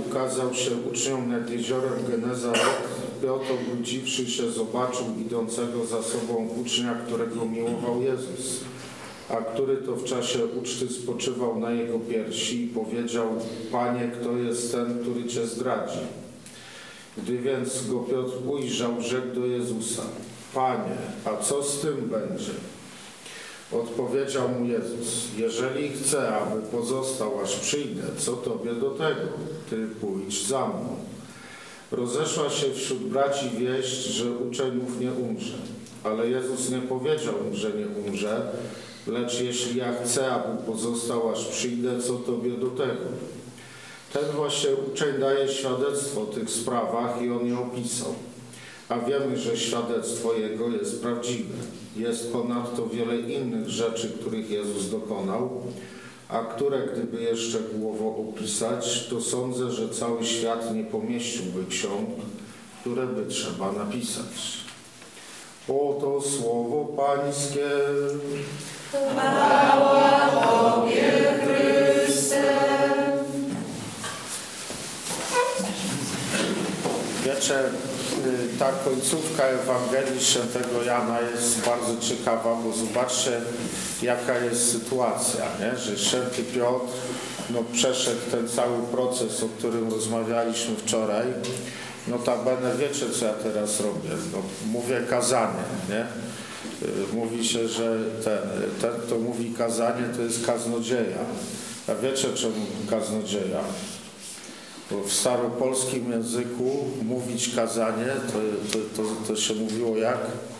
ukazał się uczniom nad jeziorem Genezaret, Piotr, obudziwszy się, zobaczył idącego za sobą ucznia, którego miłował Jezus, a który to w czasie uczty spoczywał na jego piersi i powiedział: Panie, kto jest ten, który Cię zdradzi? Gdy więc go Piotr ujrzał, rzekł do Jezusa: Panie, a co z tym będzie? Odpowiedział mu Jezus: Jeżeli chcę, aby pozostał, aż przyjdę, co Tobie do tego? Ty pójdź za mną. Rozeszła się wśród braci wieść, że uczeń ów nie umrze. Ale Jezus nie powiedział mu, że nie umrze, lecz jeśli ja chcę, aby pozostał, aż przyjdę, co Tobie do tego? Ten właśnie uczeń daje świadectwo o tych sprawach i on je opisał. A wiemy, że świadectwo Jego jest prawdziwe. Jest ponadto wiele innych rzeczy, których Jezus dokonał, a które, gdyby je szczegółowo opisać, to sądzę, że cały świat nie pomieściłby ksiąg, które by trzeba napisać. Oto słowo Pańskie. Chwała Tobie, Chryste. Wiecie, ta końcówka Ewangelii Świętego Jana jest bardzo ciekawa, bo zobaczcie, jaka jest sytuacja, nie? Że Święty Piotr przeszedł ten cały proces, o którym rozmawialiśmy wczoraj. Notabene wiecie, co ja teraz robię? Mówię kazanie, nie? Mówi się, że ten, kto mówi kazanie, to jest kaznodzieja. A wiecie, czemu kaznodzieja? Bo w staropolskim języku mówić kazanie, to się mówiło jak?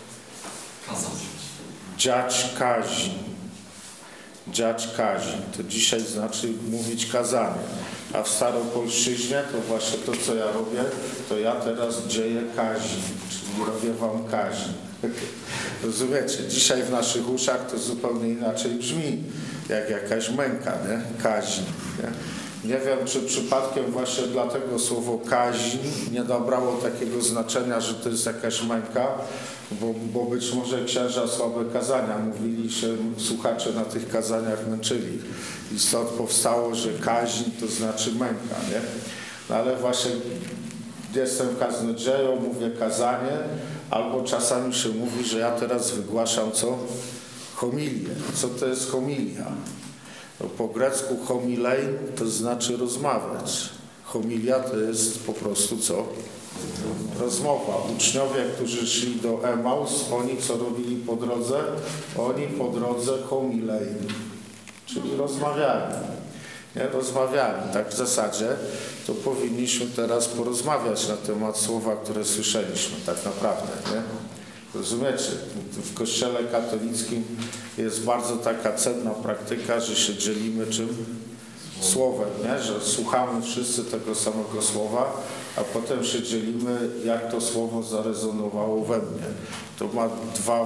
Dziać kazi. Dziać kazi. To dzisiaj znaczy mówić kazanie. A w staropolszczyźnie to właśnie to, co ja robię, to ja teraz dzieję kazi, czyli robię wam kazi. Rozumiecie? Dzisiaj w naszych uszach to zupełnie inaczej brzmi, jak jakaś męka, nie? Kazi. Nie? Nie wiem, czy przypadkiem właśnie dlatego słowo kaźń nie nabrało takiego znaczenia, że to jest jakaś męka, bo być może księża słabe kazania mówili, się słuchacze na tych kazaniach męczyli. I stąd powstało, że kaźń to znaczy męka, nie? No ale właśnie jestem kaznodzieją, mówię kazanie, albo czasami się mówi, że ja teraz wygłaszam co? Homilię. Co to jest homilia? Po grecku homilei to znaczy rozmawiać. Homilia to jest po prostu co? Rozmowa. Uczniowie, którzy szli do Emaus, oni co robili po drodze? Oni po drodze homilei, czyli rozmawiali. Nie? Rozmawiali. Tak w zasadzie to powinniśmy teraz porozmawiać na temat słowa, które słyszeliśmy tak naprawdę. Nie? Rozumiecie? W Kościele katolickim jest bardzo taka cenna praktyka, że się dzielimy czym? Słowem, nie? Że słuchamy wszyscy tego samego słowa, a potem się dzielimy, jak to słowo zarezonowało we mnie. To ma dwa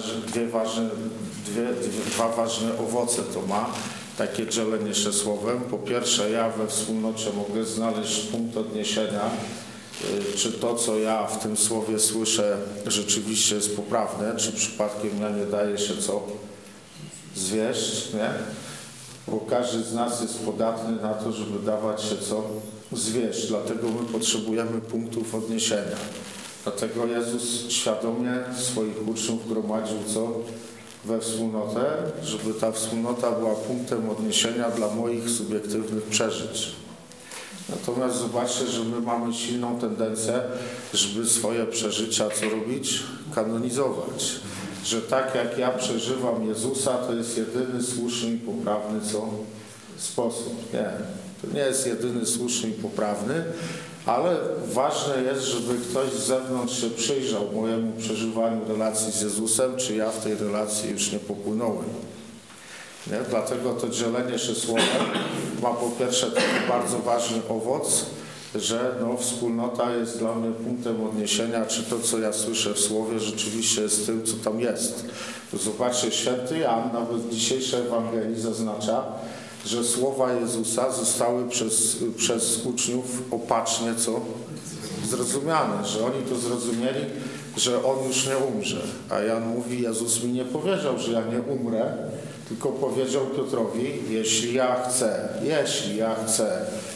ważne owoce to ma, takie dzielenie się słowem. Po pierwsze, ja we wspólnocie mogę znaleźć punkt odniesienia, czy to, co ja w tym słowie słyszę, rzeczywiście jest poprawne, czy przypadkiem ja nie daję się co zwieść, nie? Bo każdy z nas jest podatny na to, żeby dawać się co zwieść. Dlatego my potrzebujemy punktów odniesienia. Dlatego Jezus świadomie swoich uczniów gromadził co? We wspólnotę, żeby ta wspólnota była punktem odniesienia dla moich subiektywnych przeżyć. Natomiast zobaczcie, że my mamy silną tendencję, żeby swoje przeżycia co robić? Kanonizować. Że tak jak ja przeżywam Jezusa, to jest jedyny słuszny i poprawny co? Sposób. Nie. To nie jest jedyny słuszny i poprawny, ale ważne jest, żeby ktoś z zewnątrz się przyjrzał mojemu przeżywaniu relacji z Jezusem, czy ja w tej relacji już nie popłynąłem. Nie? Dlatego to dzielenie się słowem ma po pierwsze taki bardzo ważny owoc, że wspólnota jest dla mnie punktem odniesienia, czy to, co ja słyszę w słowie, rzeczywiście jest tym, co tam jest. Zobaczcie, święty Jan nawet w dzisiejszej Ewangelii zaznacza, że słowa Jezusa zostały przez uczniów opacznie co? Zrozumiane, że oni to zrozumieli, że On już nie umrze. A Jan mówi, Jezus mi nie powiedział, że ja nie umrę, tylko powiedział Piotrowi, jeśli ja chcę,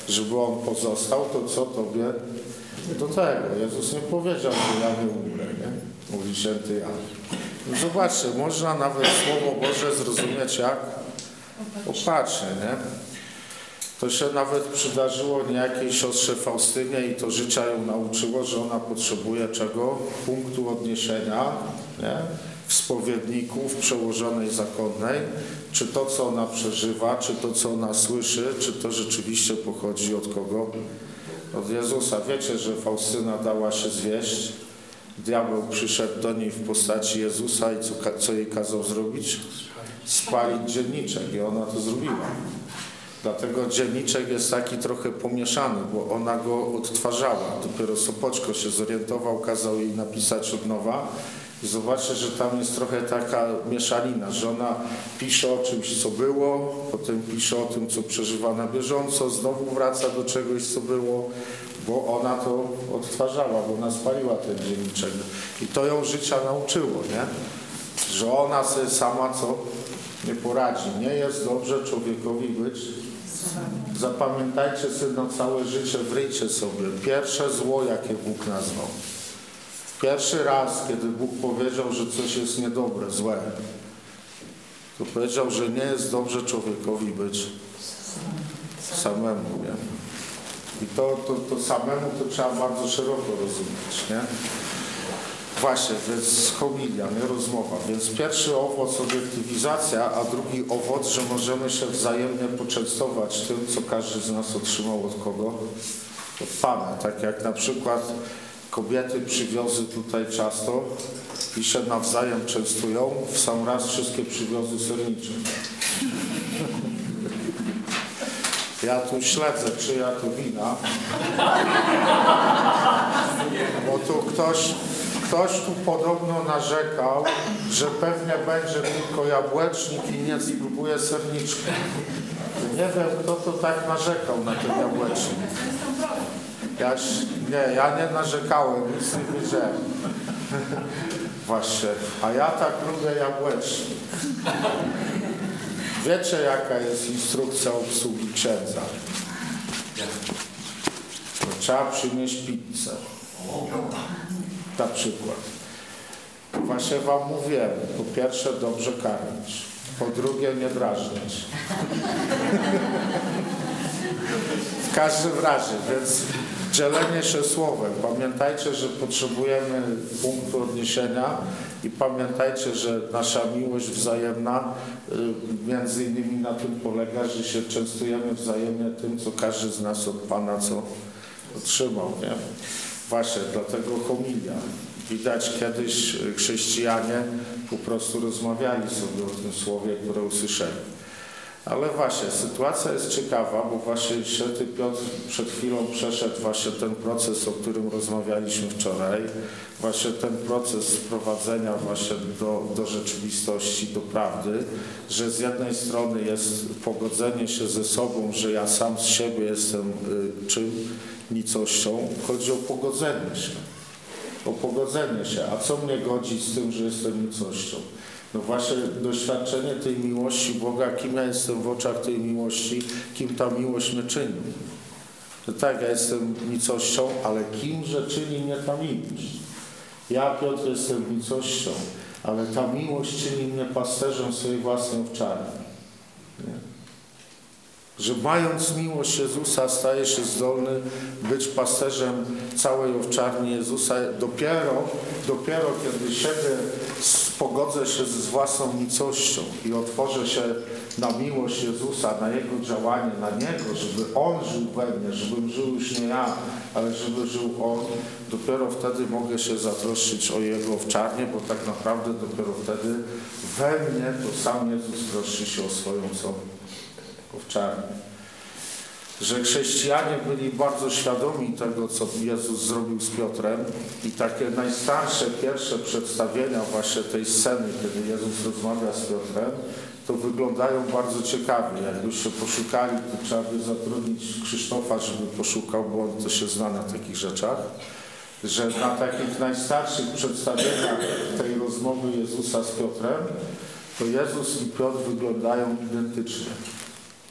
żeby on pozostał, to co tobie do tego? Jezus nie powiedział, że ja nie umrę, nie? Mówi święty Jan. No zobaczcie, można nawet Słowo Boże zrozumieć jak opatrznie, nie? To się nawet przydarzyło niejakiej siostrze Faustynie i to życia ją nauczyło, że ona potrzebuje czego? Punktu odniesienia, nie? W spowiedniku, w przełożonej zakonnej, czy to, co ona przeżywa, czy to, co ona słyszy, czy to rzeczywiście pochodzi od kogo? Od Jezusa. Wiecie, że Faustyna dała się zwieść? Diabeł przyszedł do niej w postaci Jezusa i co jej kazał zrobić? Spalić dzienniczek i ona to zrobiła. Dlatego dzienniczek jest taki trochę pomieszany, bo ona go odtwarzała. Dopiero Sopoćko się zorientował, kazał jej napisać od nowa. I zobaczcie, że tam jest trochę taka mieszanina, że ona pisze o czymś, co było, potem pisze o tym, co przeżywa na bieżąco, znowu wraca do czegoś, co było, bo ona to odtwarzała, bo ona spaliła ten dzienniczek. I to ją życia nauczyło, nie? Że ona sobie sama co? Nie poradzi. Nie jest dobrze człowiekowi być. Zapamiętajcie sobie na całe życie, wryjcie sobie. Pierwsze zło, jakie Bóg nazwał. Pierwszy raz, kiedy Bóg powiedział, że coś jest niedobre, złe, to powiedział, że nie jest dobrze człowiekowi być samemu, nie? I to samemu to trzeba bardzo szeroko rozumieć, nie? Właśnie, więc homilia, nie rozmowa. Więc pierwszy owoc obiektywizacja, a drugi owoc, że możemy się wzajemnie poczęstować tym, co każdy z nas otrzymał od kogo? Od Pana. Tak jak na przykład kobiety przywiozły tutaj ciasto i się nawzajem częstują, w sam raz wszystkie przywiozły sernicze. Ja tu śledzę, czyja to wina, bo tu ktoś tu podobno narzekał, że pewnie będzie tylko jabłecznik i nie spróbuje serniczka. Nie wiem, kto to tak narzekał na ten jabłecznik. Ja nie narzekałem, nic nie wiedziałem. Właśnie, a ja tak lubię jabłecznik. Wiecie, jaka jest instrukcja obsługi księdza? To trzeba przynieść pizzę. Na przykład. Właśnie wam mówiłem, po pierwsze dobrze karmić, po drugie nie drażnić. W każdym razie, więc dzielenie się słowem. Pamiętajcie, że potrzebujemy punktu odniesienia i pamiętajcie, że nasza miłość wzajemna między innymi na tym polega, że się częstujemy wzajemnie tym, co każdy z nas od Pana co otrzymał, nie? Właśnie, dlatego homilia. Widać, kiedyś chrześcijanie po prostu rozmawiali sobie o tym słowie, które usłyszeli. Ale właśnie, sytuacja jest ciekawa, bo właśnie święty Piotr przed chwilą przeszedł właśnie ten proces, o którym rozmawialiśmy wczoraj. Właśnie ten proces sprowadzenia właśnie do rzeczywistości, do prawdy, że z jednej strony jest pogodzenie się ze sobą, że ja sam z siebie jestem czym? Nicością. Chodzi o pogodzenie się. O pogodzenie się. A co mnie godzi z tym, że jestem nicością? No właśnie doświadczenie tej miłości Boga, kim ja jestem w oczach tej miłości, kim ta miłość mnie czyni. No tak, ja jestem nicością, ale kimże czyni mnie ta miłość? Ja, Piotr, jestem nicością, ale ta miłość czyni mnie pasterzem swojej własnej owczarni. Że mając miłość Jezusa staje się zdolny być pasterzem całej owczarni Jezusa. Dopiero kiedy siebie pogodzę się z własną nicością i otworzę się na miłość Jezusa, na Jego działanie, na Niego, żeby On żył we mnie, żebym żył już nie ja, ale żeby żył On, dopiero wtedy mogę się zatroszczyć o Jego owczarnię, bo tak naprawdę dopiero wtedy we mnie to sam Jezus troszczy się o swoją owczarnię. Że chrześcijanie byli bardzo świadomi tego, co Jezus zrobił z Piotrem i takie najstarsze, pierwsze przedstawienia właśnie tej sceny, kiedy Jezus rozmawia z Piotrem, to wyglądają bardzo ciekawie. Jakby się poszukali, to trzeba by zatrudnić Krzysztofa, żeby poszukał, bo on to się zna na takich rzeczach, że na takich najstarszych przedstawieniach tej rozmowy Jezusa z Piotrem, to Jezus i Piotr wyglądają identycznie.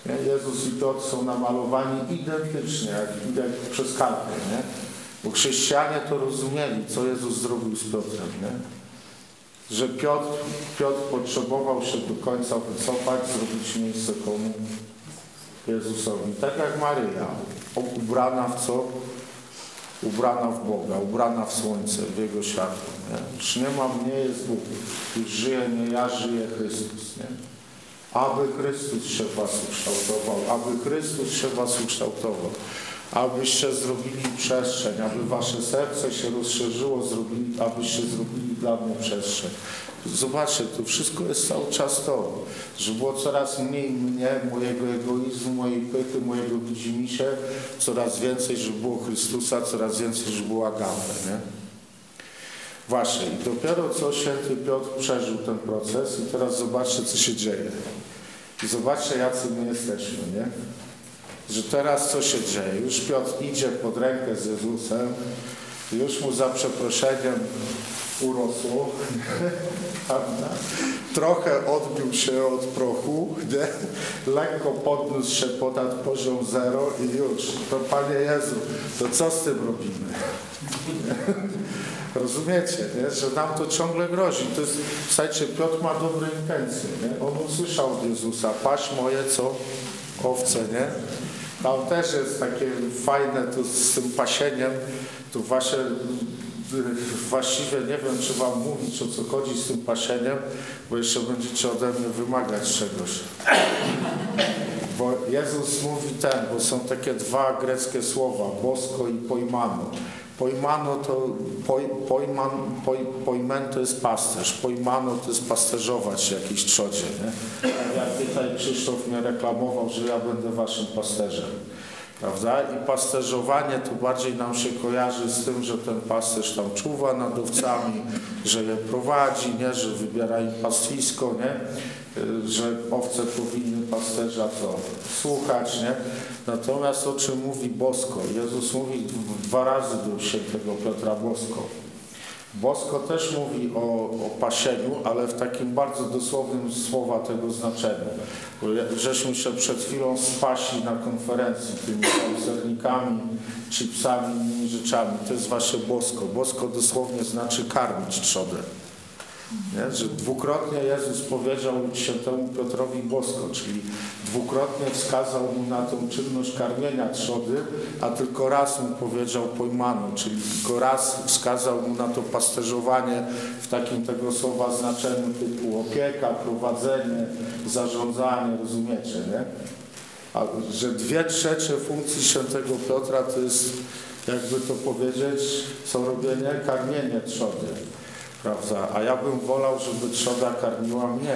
Nie? Jezus i Piotr są namalowani identycznie, jak przez kartę. Nie? Bo chrześcijanie to rozumieli, co Jezus zrobił z Piotrem. Nie? Że Piotr potrzebował się do końca wycofać, zrobić miejsce komu? Jezusowi. Tak jak Maryja, ubrana w co? Ubrana w Boga, ubrana w słońce, w Jego światło. Nie? Już nie ma mnie, jest Bóg. Już żyje nie ja, żyje Chrystus. Nie? Aby Chrystus się w was ukształtował, aby Chrystus się w was ukształtował, abyście zrobili przestrzeń, aby wasze serce się rozszerzyło, abyście zrobili dla mnie przestrzeń. Zobaczcie, to wszystko jest cały czas to, że było coraz mniej mnie, mojego egoizmu, mojej pychy, mojego widzimisię, coraz więcej, że było Chrystusa, coraz więcej, że było Agapę, nie? Właśnie, i dopiero co święty Piotr przeżył ten proces i teraz zobaczcie, co się dzieje. I zobaczcie, jacy my jesteśmy, nie? Że teraz co się dzieje? Już Piotr idzie pod rękę z Jezusem, już mu za przeproszeniem urosło, prawda? Trochę odbił się od prochu, nie? Lekko podniósł się ponad poziom 0 i już, to Panie Jezu, to co z tym robimy? Rozumiecie, nie? Że nam to ciągle grozi. To jest, słuchajcie, Piotr ma dobre intencje. Nie? On usłyszał od Jezusa, paś moje, co? Owce, nie? Tam też jest takie fajne to z tym pasieniem, to właściwie nie wiem, czy wam mówić, o co chodzi z tym pasieniem, bo jeszcze będziecie ode mnie wymagać czegoś. Bo Jezus mówi bo są takie dwa greckie słowa, bosko i poimano. Poimano to, poimen to jest pasterz, poimano to jest pasterzować jakiejś trzodzie, nie? Jak tutaj Krzysztof mnie reklamował, że ja będę waszym pasterzem, prawda? I pasterzowanie to bardziej nam się kojarzy z tym, że ten pasterz tam czuwa nad owcami, że je prowadzi, nie? Że wybiera im pastwisko, nie? Że owce powinny pasterza co? Słuchać, nie? Natomiast o czym mówi bosko? Jezus mówi 2 razy do świętego Piotra bosko. Bosko też mówi o pasieniu, ale w takim bardzo dosłownym słowa tego znaczenia. Żeśmy się przed chwilą spasi na konferencji tymi sernikami, chipsami, innymi rzeczami. To jest właśnie bosko. Bosko dosłownie znaczy karmić trzodę. Nie? Że dwukrotnie Jezus powiedział świętemu Piotrowi bosko, czyli dwukrotnie wskazał mu na tą czynność karmienia trzody, a tylko raz mu powiedział pojmano, czyli tylko raz wskazał mu na to pasterzowanie w takim tego słowa znaczeniu typu opieka, prowadzenie, zarządzanie, rozumiecie, nie? A że 2/3 funkcji świętego Piotra to jest, jakby to powiedzieć, co robienie? Karmienie trzody. Prawda? A ja bym wolał, żeby trzoda karmiła mnie.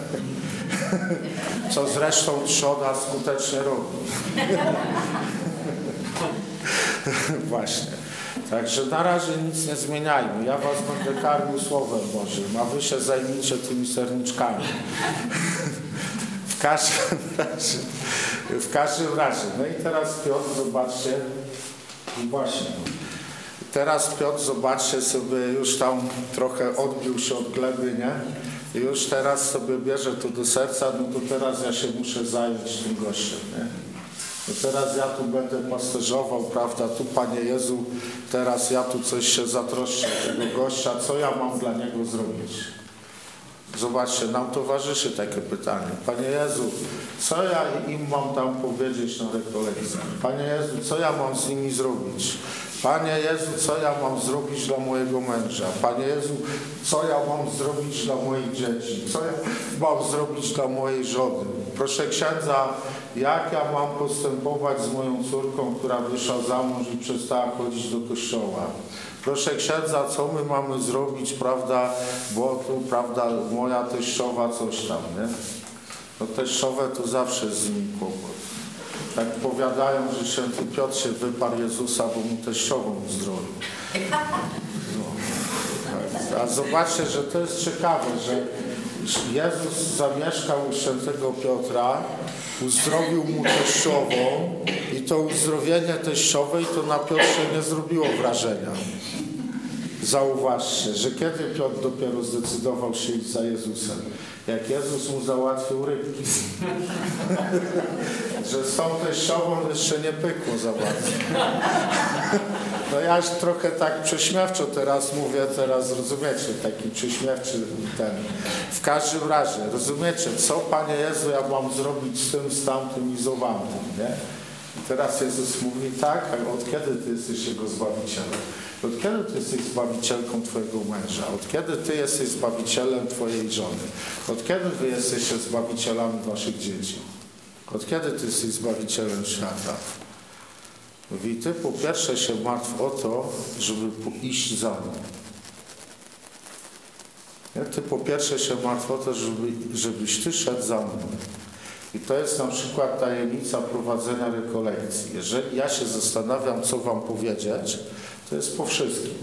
Co zresztą trzoda skutecznie robi. Właśnie. Także na razie nic nie zmieniajmy. Ja was będę karmił Słowem Bożym, a wy się zajmijcie tymi serniczkami. W każdym razie. No i teraz Piotr, zobaczcie. I właśnie. Teraz Piotr, zobaczcie sobie, już tam trochę odbił się od gleby, nie? I już teraz sobie bierze to do serca, no to teraz ja się muszę zająć tym gościem, nie? No teraz ja tu będę pasterzował, prawda? Tu, Panie Jezu, teraz ja tu coś się zatroszczę tego gościa, co ja mam dla niego zrobić? Zobaczcie, nam towarzyszy takie pytanie. Panie Jezu, co ja im mam tam powiedzieć na rekolekcji? Panie Jezu, co ja mam z nimi zrobić? Panie Jezu, co ja mam zrobić dla mojego męża? Panie Jezu, co ja mam zrobić dla moich dzieci? Co ja mam zrobić dla mojej żony? Proszę księdza, jak ja mam postępować z moją córką, która wyszła za mąż i przestała chodzić do kościoła? Proszę księdza, co my mamy zrobić, prawda, bo tu, prawda, moja teściowa coś tam, nie? No teściowe to zawsze jest z nimi kłopot. Tak powiadają, że święty Piotr się wyparł Jezusa, bo mu teściową uzdrowił. No. A zobaczcie, że to jest ciekawe, że Jezus zamieszkał u świętego Piotra, uzdrowił mu teściową i to uzdrowienie teściowej to na Piotrze nie zrobiło wrażenia. Zauważcie, że kiedy Piotr dopiero zdecydował się iść za Jezusem? Jak Jezus mu załatwił rybki. Że z tą teściową jeszcze nie pykło za bardzo. No ja już trochę tak prześmiewczo teraz mówię, teraz rozumiecie, taki prześmiewczy ten. W każdym razie, rozumiecie, co Panie Jezu ja mam zrobić z tamtym i z owamtym, nie? I teraz Jezus mówi tak, a od kiedy Ty jesteś Jego Zbawicielem? Od kiedy Ty jesteś Zbawicielką Twojego męża? Od kiedy Ty jesteś Zbawicielem Twojej żony? Od kiedy Wy jesteście Zbawicielami Waszych dzieci? Od kiedy Ty jesteś Zbawicielem świata? Mówi, Ty po pierwsze się martw o to, żeby iść za mną. Nie? Ty po pierwsze się martw o to, żebyś Ty szedł za mną. I to jest na przykład tajemnica prowadzenia rekolekcji. Jeżeli ja się zastanawiam, co Wam powiedzieć, to jest po wszystkim.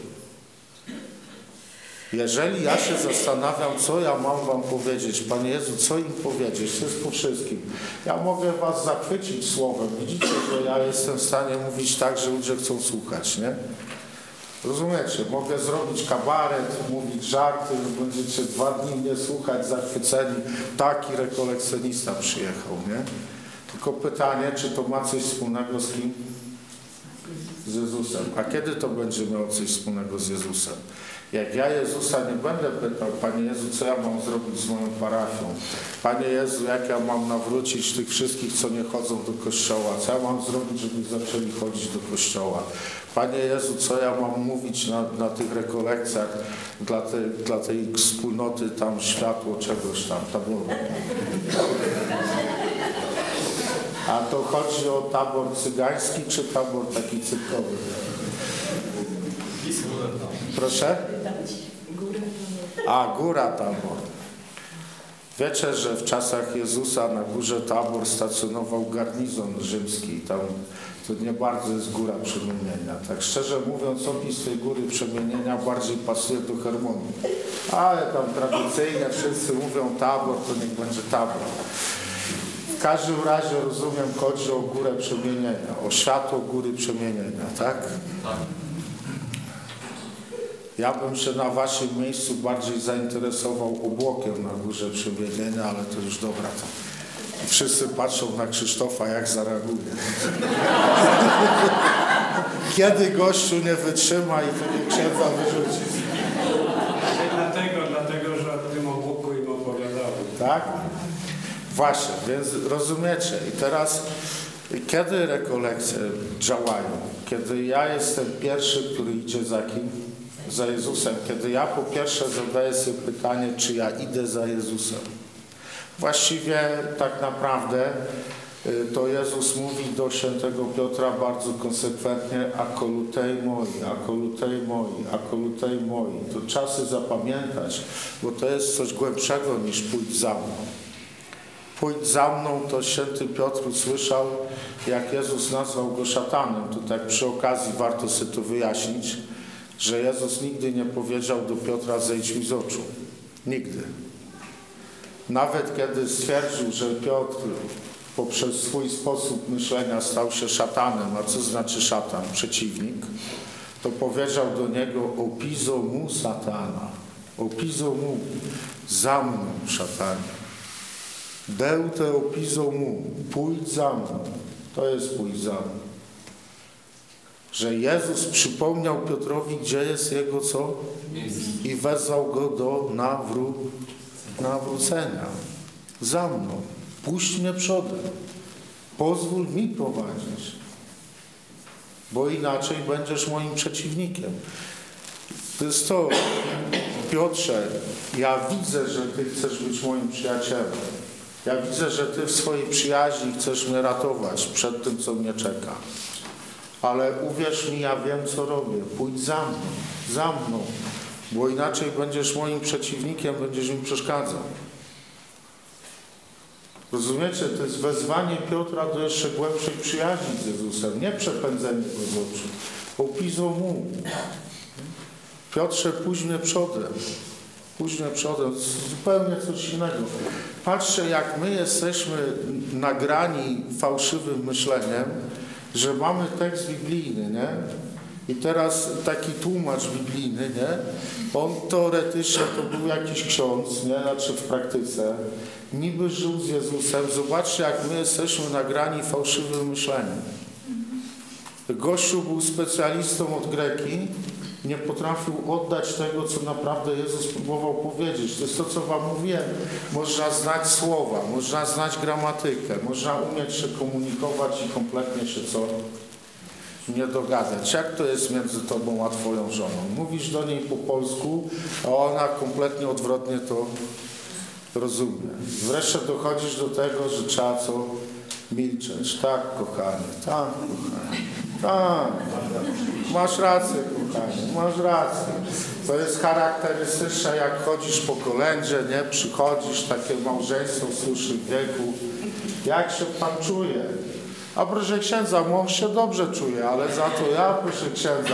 Jeżeli ja się zastanawiam, co ja mam Wam powiedzieć, Panie Jezu, co im powiedzieć, to jest po wszystkim. Ja mogę Was zachwycić słowem. Widzicie, że ja jestem w stanie mówić tak, że ludzie chcą słuchać, nie? Rozumiecie? Mogę zrobić kabaret, mówić żarty, będziecie 2 dni mnie słuchać, zachwyceni. Taki rekolekcjonista przyjechał, nie? Tylko pytanie, czy to ma coś wspólnego z kim? Z Jezusem. A kiedy to będzie miało coś wspólnego z Jezusem? Jak ja Jezusa nie będę pytał, Panie Jezu, co ja mam zrobić z moją parafią? Panie Jezu, jak ja mam nawrócić tych wszystkich, co nie chodzą do kościoła? Co ja mam zrobić, żeby zaczęli chodzić do kościoła? Panie Jezu, co ja mam mówić na tych rekolekcjach dla tej wspólnoty tam światło czegoś tam, taboru? A to chodzi o tabor cygański, czy tabor taki cyrkowy? Proszę? A, góra Tabor. Wiecie, że w czasach Jezusa na górze Tabor stacjonował garnizon rzymski. Tam to nie bardzo jest góra przemienienia. Tak szczerze mówiąc, opis tej góry przemienienia bardziej pasuje do Hermonii. Ale tam tradycyjnie wszyscy mówią Tabor, to niech będzie Tabor. W każdym razie, rozumiem, chodzi o górę przemienienia, o światło góry przemienienia, tak? Tak. Ja bym się na waszym miejscu bardziej zainteresował obłokiem na górze przemienienia, ale to już dobra. To. Wszyscy patrzą na Krzysztofa, jak zareaguje. Kiedy gościu nie wytrzyma i tego księdza wyrzuci. Dlatego, że o tym obłoku im opowiadałem. Tak? Właśnie, więc rozumiecie. I teraz, kiedy rekolekcje działają? Kiedy ja jestem pierwszy, który idzie za kim? Za Jezusem. Kiedy ja po pierwsze zadaję sobie pytanie, czy ja idę za Jezusem. Właściwie tak naprawdę to Jezus mówi do świętego Piotra bardzo konsekwentnie akolutei moi, akolutei moi, akolutei moi. To trzeba sobie zapamiętać, bo to jest coś głębszego niż pójdź za mną. Pójdź za mną, to święty Piotr usłyszał, jak Jezus nazwał go szatanem. To tak przy okazji warto sobie to wyjaśnić, że Jezus nigdy nie powiedział do Piotra, zejdź mi z oczu. Nigdy. Nawet kiedy stwierdził, że Piotr poprzez swój sposób myślenia stał się szatanem, a co znaczy szatan? Przeciwnik. To powiedział do niego, opizo mu satana. Opizo mu, za mną szatanie. Deute opizo mu, pójdź za mną. To jest pójdź za mną. Że Jezus przypomniał Piotrowi, gdzie jest jego co? I wezwał go do nawrócenia. Za mną. Puść mnie przodem. Pozwól mi prowadzić. Bo inaczej będziesz moim przeciwnikiem. To jest to, Piotrze, ja widzę, że Ty chcesz być moim przyjacielem. Ja widzę, że Ty w swojej przyjaźni chcesz mnie ratować przed tym, co mnie czeka. Ale uwierz mi, ja wiem, co robię. Pójdź za mną, bo inaczej będziesz moim przeciwnikiem, będziesz mi przeszkadzał. Rozumiecie? To jest wezwanie Piotra do jeszcze głębszej przyjaźni z Jezusem, nie przepędzenie go z oczu. Opizo mu. Piotrze, pójdź mnie przodem. Pójdź mnie przodem. Zupełnie coś innego. Patrzcie, jak my jesteśmy nagrani fałszywym myśleniem, że mamy tekst biblijny, nie? I teraz taki tłumacz biblijny, nie? On teoretycznie to był jakiś ksiądz, nie? Znaczy w praktyce. Niby żył z Jezusem. Zobaczcie, jak my jesteśmy nagrani fałszywym myśleniem. Gościu był specjalistą od greki, nie potrafił oddać tego, co naprawdę Jezus próbował powiedzieć. To jest to, co wam mówiłem. Można znać słowa, można znać gramatykę, można umieć się komunikować i kompletnie się nie dogadać. Jak to jest między tobą a twoją żoną? Mówisz do niej po polsku, a ona kompletnie odwrotnie to rozumie. Wreszcie dochodzisz do tego, że trzeba milczeć. Tak, kochanie, tak, kochanie, tak. Masz rację, kochanie, masz rację. To jest charakterystyczne, jak chodzisz po kolędzie, nie? Przychodzisz, takie małżeństwo w słusznym wieku. Jak się pan czuje? A proszę księdza, mąż się dobrze czuje, ale za to ja, proszę księdza.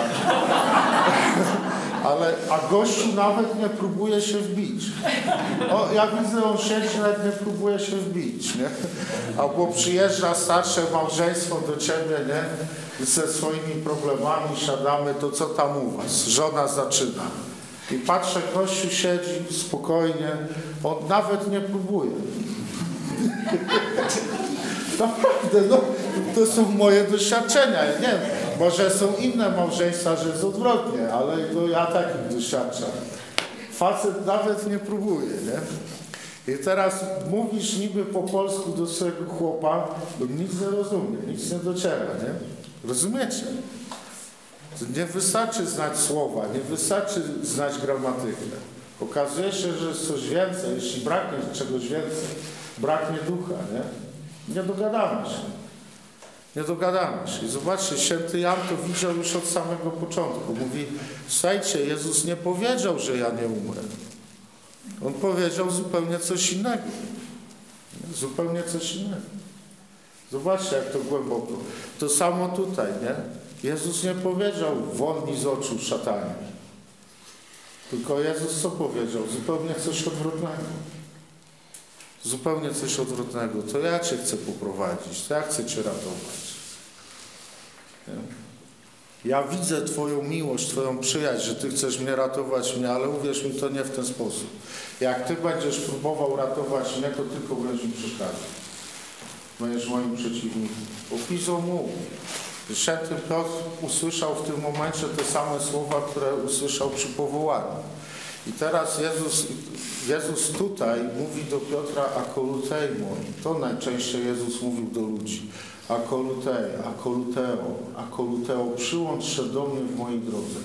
A gościu nawet nie próbuje się wbić. O, ja widzę, on siedzi, nawet nie próbuje się wbić, nie? Albo przyjeżdża starsze małżeństwo do ciebie, nie? Ze swoimi problemami siadamy, to co tam u was? Żona zaczyna. I patrzę, gościu siedzi spokojnie, on nawet nie próbuje. Naprawdę, no, to są moje doświadczenia. Nie wiem, może są inne małżeństwa, że jest odwrotnie, ale no, ja takich doświadczam. Facet nawet nie próbuje, nie? I teraz mówisz niby po polsku do swojego chłopa, bo nic nie rozumie, nic nie dociera, nie? Rozumiecie? Nie wystarczy znać słowa, nie wystarczy znać gramatykę. Okazuje się, że jest coś więcej, jeśli braknie czegoś więcej, braknie ducha, nie? Nie dogadamy się. Nie dogadamy się. I zobaczcie, święty Jan to widział już od samego początku. Mówi, słuchajcie, Jezus nie powiedział, że ja nie umrę. On powiedział zupełnie coś innego. Zupełnie coś innego. Zobaczcie, jak to głęboko. To samo tutaj, nie? Jezus nie powiedział, won mi z oczu, szatanie. Tylko Jezus co powiedział? Zupełnie coś odwrotnego. Zupełnie coś odwrotnego. To ja cię chcę poprowadzić, to ja chcę cię ratować. Nie? Ja widzę twoją miłość, twoją przyjaźń, że ty chcesz mnie ratować, ale uwierz mi, to nie w ten sposób. Jak ty będziesz próbował ratować mnie, to tylko będziesz mi przeszkadzał. Będziesz moim przeciwnikiem. Opisał mu. Święty Piotr usłyszał w tym momencie te same słowa, które usłyszał przy powołaniu. I teraz Jezus tutaj mówi do Piotra akolutejmo. To najczęściej Jezus mówił do ludzi. Akolutej, akoluteo, przyłącz się do mnie w mojej drodze.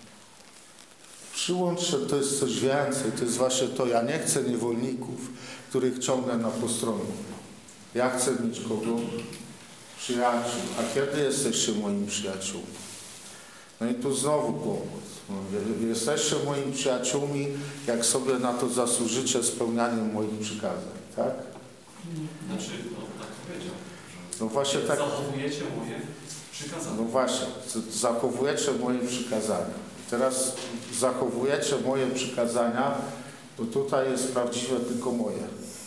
Przyłącz się, to jest coś więcej, to jest właśnie to. Ja nie chcę niewolników, których ciągnę na postronę. Ja chcę mieć kogo? Przyjaciół. A kiedy jesteście moimi przyjaciółmi? No i tu znowu kłopot. Jesteście moimi przyjaciółmi, jak sobie na to zasłużycie spełnianiem moich przykazań, tak? Znaczy, no tak powiedział. No właśnie tak. Zachowujecie moje przykazania. No właśnie, zachowujecie moje przykazania. Teraz zachowujecie moje przykazania, to tutaj jest prawdziwe tylko moje.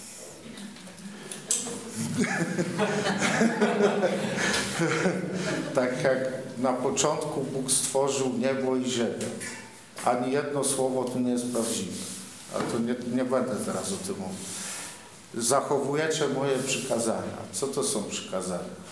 Tak jak na początku Bóg stworzył niebo i ziemię. Ani jedno słowo tu nie jest prawdziwe. Ale to nie będę teraz o tym mówił. Zachowujecie moje przykazania. Co to są przykazania?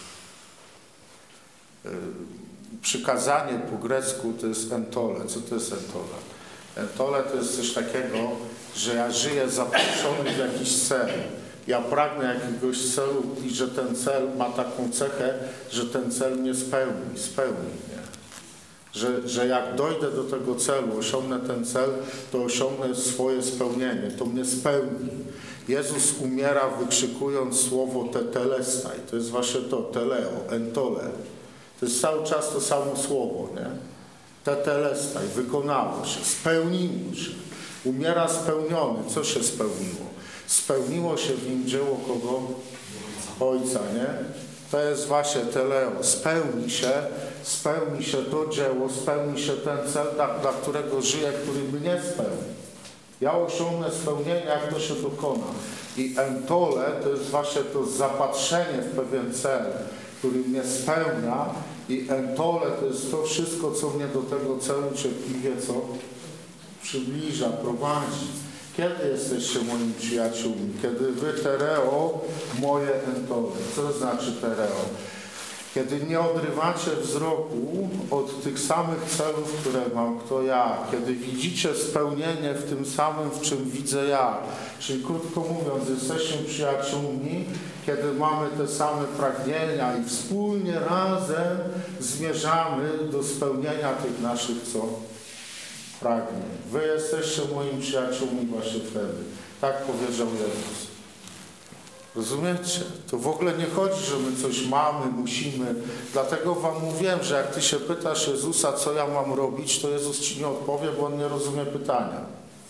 Przykazanie po grecku to jest entole. Co to jest entole? Entole to jest coś takiego, że ja żyję zapatrzony w jakiś cel. Ja pragnę jakiegoś celu i że ten cel ma taką cechę, że ten cel mnie spełni mnie. Że jak dojdę do tego celu, osiągnę ten cel, to osiągnę swoje spełnienie, to mnie spełni. Jezus umiera wykrzykując słowo tetelestai, to jest właśnie to, teleo, entole. To jest cały czas to samo słowo, nie? Tetelestai, wykonało się, spełniło się. Umiera spełniony. Co się spełniło? Spełniło się w nim dzieło kogo? Ojca, nie? To jest właśnie teleo. Spełni się to dzieło, spełni się ten cel, dla którego żyję, który mnie spełni. Ja osiągnę spełnienie, jak to się dokona. I entole to jest właśnie to zapatrzenie w pewien cel, który mnie spełnia I entole to jest to wszystko, co mnie do tego celu cierpliwie co przybliża, prowadzi. Kiedy jesteście moimi przyjaciółmi? Kiedy wy tereo, moje entole. Co to znaczy tereo? Kiedy nie odrywacie wzroku od tych samych celów, które mam, kto ja. Kiedy widzicie spełnienie w tym samym, w czym widzę ja. Czyli krótko mówiąc, jesteśmy przyjaciółmi, kiedy mamy te same pragnienia i wspólnie razem zmierzamy do spełnienia tych naszych pragnień. Wy jesteście moimi przyjaciółmi właśnie wtedy. Tak powiedział Jezus. Rozumiecie? To w ogóle nie chodzi, że my coś mamy, musimy. Dlatego wam mówiłem, że jak ty się pytasz Jezusa, co ja mam robić, to Jezus ci nie odpowie, bo on nie rozumie pytania.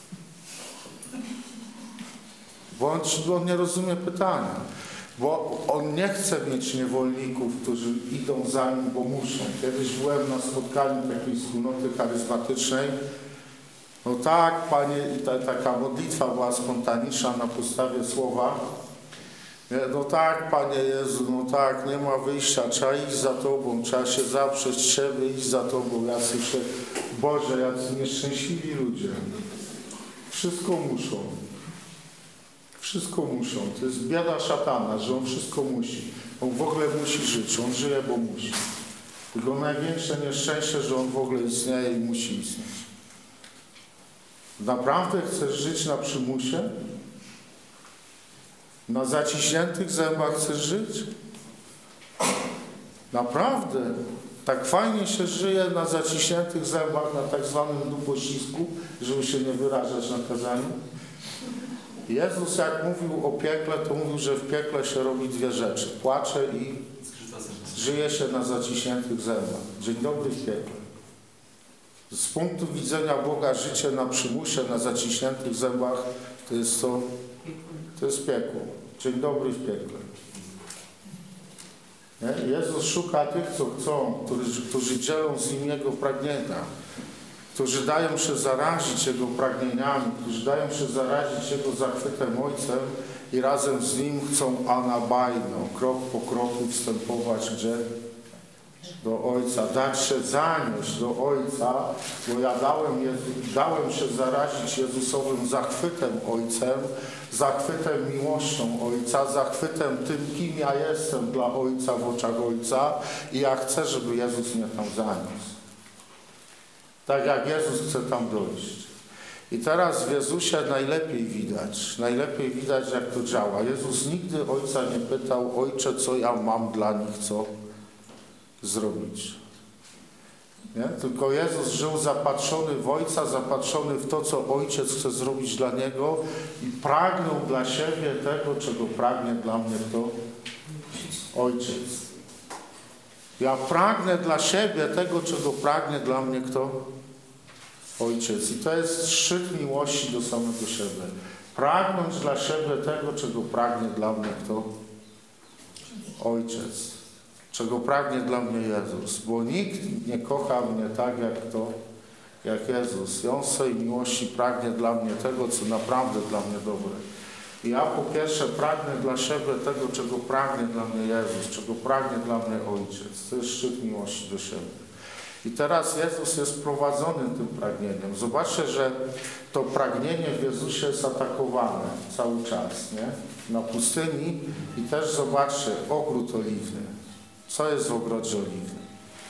Bo on nie rozumie pytania. Bo on nie chce mieć niewolników, którzy idą za nim, bo muszą. Kiedyś byłem na spotkaniu takiej wspólnoty charyzmatycznej. No tak, Panie, i taka modlitwa była spontaniczna na podstawie słowa. No tak, Panie Jezu, no tak, nie ma wyjścia, trzeba iść za Tobą, trzeba się zaprzeć siebie, iść za Tobą. Ja słyszę, Boże, jacy nieszczęśliwi ludzie. Wszystko muszą. Wszystko muszą. To jest biada szatana, że on wszystko musi. On w ogóle musi żyć, on żyje, bo musi. Tylko największe nieszczęście, że on w ogóle istnieje i musi istnieć. Naprawdę chcesz żyć na przymusie? Na zaciśniętych zębach chcesz żyć? Naprawdę. Tak fajnie się żyje na zaciśniętych zębach, na tak zwanym dupościsku, żeby się nie wyrażać na kazaniu. Jezus jak mówił o piekle, to mówił, że w piekle się robi dwie rzeczy. Płacze i żyje się na zaciśniętych zębach. Dzień dobry w piekle. Z punktu widzenia Boga życie na przymusie, na zaciśniętych zębach to jest piekło. Dzień dobry w piekle. Nie? Jezus szuka tych, co chcą, którzy dzielą z Nim Jego pragnienia, którzy dają się zarazić Jego pragnieniami, którzy dają się zarazić Jego zachwytem Ojcem i razem z Nim chcą anabajno, krok po kroku wstępować gdzie? Do Ojca, dać się zanieść do Ojca, bo ja dałem się zarazić Jezusowym zachwytem Ojcem, zachwytem miłością Ojca, zachwytem tym, kim ja jestem dla Ojca w oczach Ojca i ja chcę, żeby Jezus mnie tam zaniósł. Tak jak Jezus chce tam dojść. I teraz w Jezusie najlepiej widać jak to działa. Jezus nigdy Ojca nie pytał, Ojcze, co ja mam dla nich, co zrobić. Nie? Tylko Jezus żył zapatrzony w Ojca, zapatrzony w to, co Ojciec chce zrobić dla Niego i pragnął dla siebie tego, czego pragnie dla mnie kto? Ojciec. Ja pragnę dla siebie tego, czego pragnie dla mnie kto? Ojciec. I to jest szczyt miłości do samego siebie. Pragnąć dla siebie tego, czego pragnie dla mnie kto? Ojciec. Czego pragnie dla mnie Jezus. Bo nikt nie kocha mnie tak jak kto? Jak Jezus. I On w swojej miłości pragnie dla mnie tego, co naprawdę dla mnie dobre. I ja po pierwsze pragnę dla siebie tego, czego pragnie dla mnie Jezus, czego pragnie dla mnie Ojciec. To jest szczyt miłości do siebie. I teraz Jezus jest prowadzony tym pragnieniem. Zobaczcie, że to pragnienie w Jezusie jest atakowane cały czas, nie? Na pustyni i też zobaczcie, ogród oliwny. Co jest w ogrodzie oliwnym?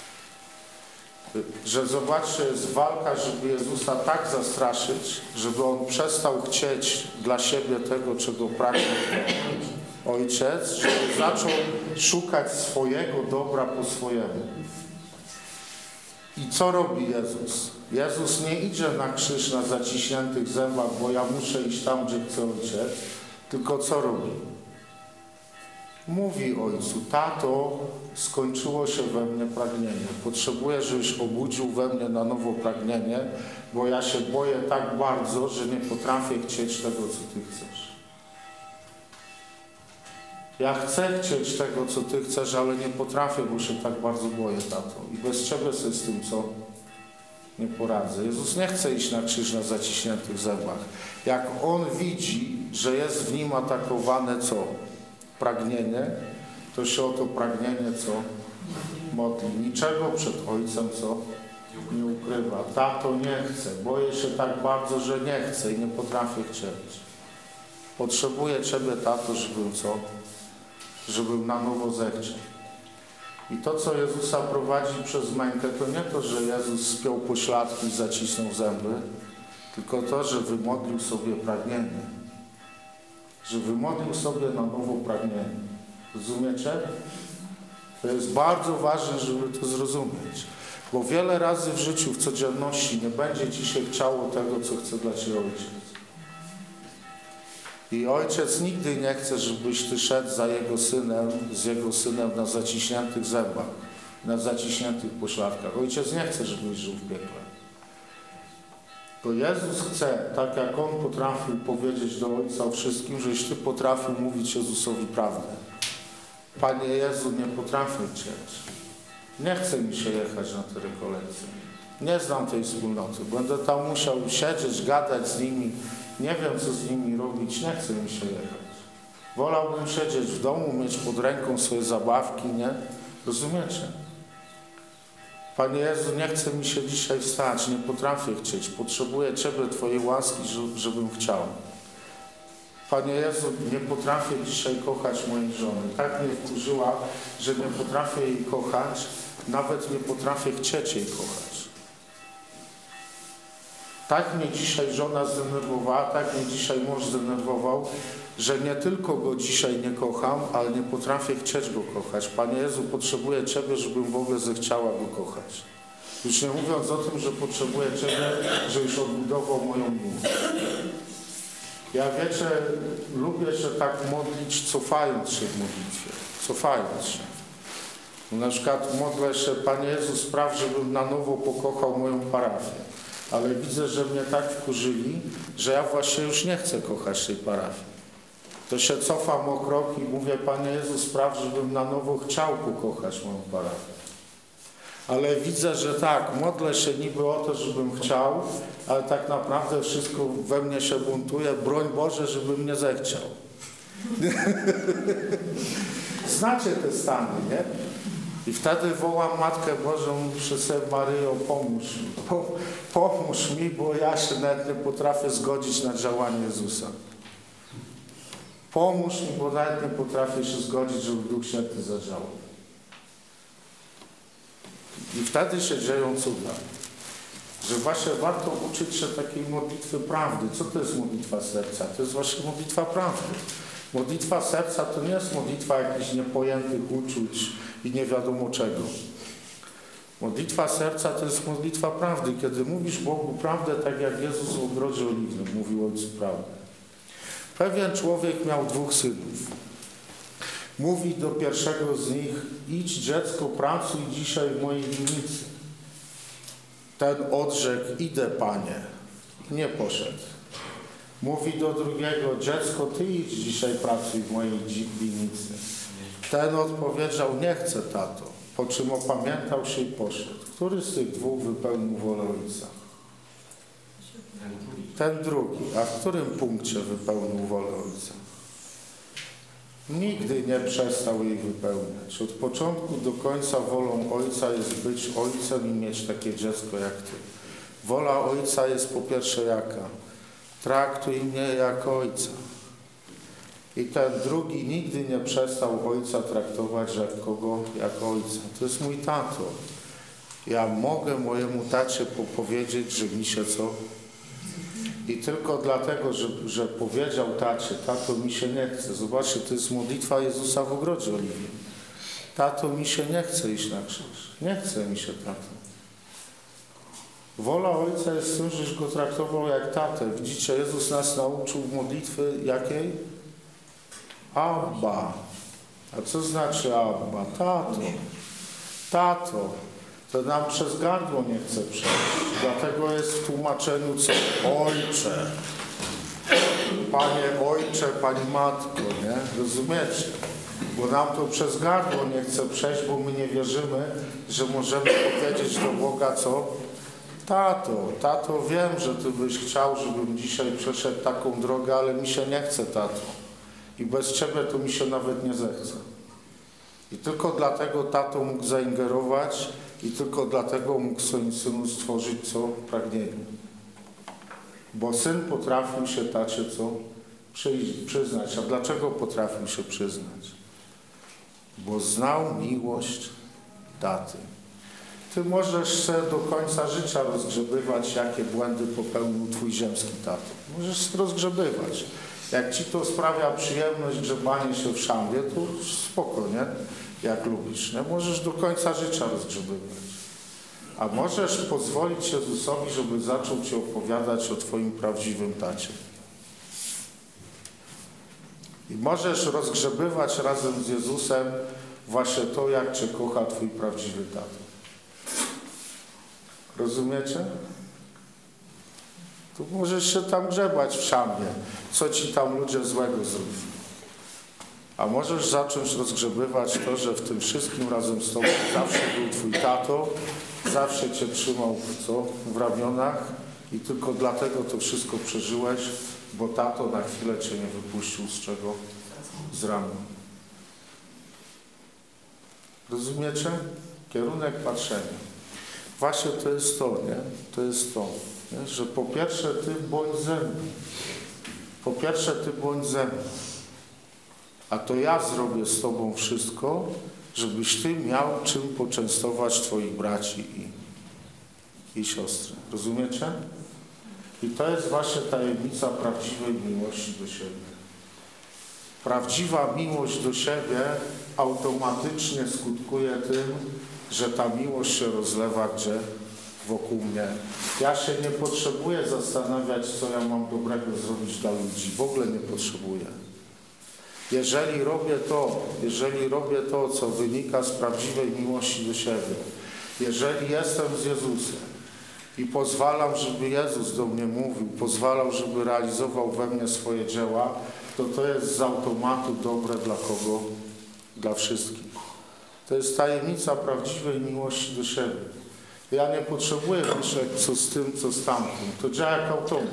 Że zobaczcie, jest walka, żeby Jezusa tak zastraszyć, żeby On przestał chcieć dla siebie tego, czego pragnie Ojciec, żeby zaczął szukać swojego dobra po swojemu. I co robi Jezus? Jezus nie idzie na krzyż na zaciśniętych zębach, bo ja muszę iść tam, gdzie chce Ojciec, tylko co robi? Mówi Ojcu, Tato, skończyło się we mnie pragnienie. Potrzebuję, żebyś obudził we mnie na nowo pragnienie, bo ja się boję tak bardzo, że nie potrafię chcieć tego, co Ty chcesz. Ja chcę chcieć tego, co Ty chcesz, ale nie potrafię, bo się tak bardzo boję, Tato. I bez Ciebie sobie z tym, co nie poradzę. Jezus nie chce iść na krzyż na zaciśniętych zębach. Jak On widzi, że jest w Nim atakowane co? Pragnienie, to się o to pragnienie co? modli. Niczego przed Ojcem, co nie ukrywa. Tato, nie chcę. Boję się tak bardzo, że nie chcę i nie potrafię chcieć. Potrzebuję Ciebie, tato, żebym co? Żebym na nowo zechciał. I to, co Jezusa prowadzi przez mękę, to nie to, że Jezus spiął pośladki i zacisnął zęby, tylko to, że wymodlił sobie pragnienie. Że wymodlił sobie na nowo pragnienie. Rozumiecie? To jest bardzo ważne, żeby to zrozumieć. Bo wiele razy w życiu, w codzienności nie będzie Ci się chciało tego, co chce dla Ciebie Ojciec. I Ojciec nigdy nie chce, żebyś Ty szedł za z Jego Synem na zaciśniętych zębach, na zaciśniętych pośladkach. Ojciec nie chce, żebyś żył w piekle. Bo Jezus chce, tak jak On potrafił powiedzieć do Ojca o wszystkim, żebyś Ty potrafił mówić Jezusowi prawdę. Panie Jezu, nie potrafię Cię. Nie chce mi się jechać na te rekolekcje. Nie znam tej wspólnoty. Będę tam musiał siedzieć, gadać z nimi. Nie wiem, co z nimi robić. Nie chce mi się jechać. Wolałbym siedzieć w domu, mieć pod ręką swoje zabawki, nie? Rozumiecie? Panie Jezu, nie chce mi się dzisiaj wstać. Nie potrafię chcieć. Potrzebuję Ciebie, Twojej łaski, żebym chciał. Panie Jezu, nie potrafię dzisiaj kochać mojej żony. Tak mnie wkurzyła, że nie potrafię jej kochać. Nawet nie potrafię chcieć jej kochać. Tak mnie dzisiaj żona zdenerwowała, tak mnie dzisiaj mąż zdenerwował, że nie tylko go dzisiaj nie kocham, ale nie potrafię chcieć go kochać. Panie Jezu, potrzebuję Ciebie, żebym w ogóle zechciała go kochać. Już nie mówiąc o tym, że potrzebuję Ciebie, żebyś odbudował moją miłość. Ja wiecie, lubię się tak modlić, cofając się w modlitwie. Cofając się. Na przykład modlę się, Panie Jezu, spraw, żebym na nowo pokochał moją parafię. Ale widzę, że mnie tak wkurzyli, że ja właśnie już nie chcę kochać tej parafii. To się cofam o krok i mówię, Panie Jezu, spraw, żebym na nowo chciał pokochać moją parafię. Ale widzę, że tak, modlę się niby o to, żebym chciał, ale tak naprawdę wszystko we mnie się buntuje. Broń Boże, żebym nie zechciał. Znacie te stany, nie? I wtedy wołam Matkę Bożą, muszę sobie, Maryjo, pomóż mi, bo ja się nawet nie potrafię zgodzić na działanie Jezusa. Pomóż mi, bo nawet nie potrafię się zgodzić, żeby Duch Święty zadziałał. I wtedy się dzieją cuda. Że właśnie warto uczyć się takiej modlitwy prawdy. Co to jest modlitwa serca? To jest właśnie modlitwa prawdy. Modlitwa serca to nie jest modlitwa jakichś niepojętych uczuć i nie wiadomo czego. Modlitwa serca to jest modlitwa prawdy, kiedy mówisz Bogu prawdę, tak jak Jezus w ogrodzie oliwnym mówił Ojcu prawdę. Pewien człowiek miał 2 synów. Mówi do pierwszego z nich, idź dziecko, pracuj dzisiaj w mojej winnicy. Ten odrzekł, idę Panie. Nie poszedł. Mówi do drugiego, dziecko, ty idź dzisiaj pracuj w mojej winnicy. Ten odpowiedział, nie chcę, tato. Po czym opamiętał się i poszedł. Który z tych 2 wypełnił wolę Ojca? Ten drugi. A w którym punkcie wypełnił wolę Ojca? Nigdy nie przestał jej wypełniać. Od początku do końca wolą Ojca jest być Ojcem i mieć takie dziecko jak Ty. Wola Ojca jest po pierwsze jaka? Traktuj mnie jak Ojca. I ten drugi nigdy nie przestał Ojca traktować jak kogo? Jak Ojca. To jest mój tato. Ja mogę mojemu tacie powiedzieć, że mi się co? I tylko dlatego, że powiedział tacie, tato mi się nie chce. Zobaczcie, to jest modlitwa Jezusa w ogrodzie oliwnym. Tato mi się nie chce iść na krzyż. Nie chce mi się, tato. Wola Ojca jest tym, żeś go traktował jak tatę. Widzicie, Jezus nas nauczył modlitwy jakiej? Abba. A co znaczy Abba? Tato. Tato. To nam przez gardło nie chce przejść. Dlatego jest w tłumaczeniu co? Ojcze. Panie Ojcze, Pani Matko, nie? Rozumiecie? Bo nam to przez gardło nie chce przejść, bo my nie wierzymy, że możemy powiedzieć do Boga co? Tato, wiem, że Ty byś chciał, żebym dzisiaj przeszedł taką drogę, ale mi się nie chce, tato. I bez Ciebie to mi się nawet nie zechce. I tylko dlatego tato mógł zaingerować i tylko dlatego mógł swoim synu stworzyć co? Pragnienie. Bo syn potrafił się tacie co? Przyznać. A dlaczego potrafił się przyznać? Bo znał miłość taty. Ty możesz się do końca życia rozgrzebywać, jakie błędy popełnił twój ziemski tato. Możesz się rozgrzebywać. Jak ci to sprawia przyjemność grzebanie się w szambie, to spoko, nie? Jak lubisz, nie? Możesz do końca życia rozgrzebywać. A możesz pozwolić Jezusowi, żeby zaczął ci opowiadać o twoim prawdziwym tacie. I możesz rozgrzebywać razem z Jezusem właśnie to, jak cię kocha twój prawdziwy tato. Rozumiecie? Tu możesz się tam grzebać w szambie, co ci tam ludzie złego zrobili. A możesz zacząć rozgrzebywać to, że w tym wszystkim razem z tobą zawsze był twój tato, zawsze cię trzymał w ramionach i tylko dlatego to wszystko przeżyłeś, bo tato na chwilę cię nie wypuścił z czego? Z ramion. Rozumiecie? Kierunek patrzenia. Właśnie to jest to, nie? To jest to, nie? Że po pierwsze ty bądź ze mną. Po pierwsze ty bądź ze mną. A to ja zrobię z tobą wszystko, żebyś ty miał czym poczęstować twoich braci i siostry. Rozumiecie? I to jest właśnie tajemnica prawdziwej miłości do siebie. Prawdziwa miłość do siebie automatycznie skutkuje tym, że ta miłość się rozlewa gdzie? Wokół mnie. Ja się nie potrzebuję zastanawiać, co ja mam dobrego zrobić dla ludzi. W ogóle nie potrzebuję. Jeżeli robię to, co wynika z prawdziwej miłości do siebie, jeżeli jestem z Jezusem i pozwalam, żeby Jezus do mnie mówił, pozwalał, żeby realizował we mnie swoje dzieła, to jest z automatu dobre dla kogo? Dla wszystkich. To jest tajemnica prawdziwej miłości do siebie. Ja nie potrzebuję myśleć, co z tym, co z tamtym. To działa jak automat.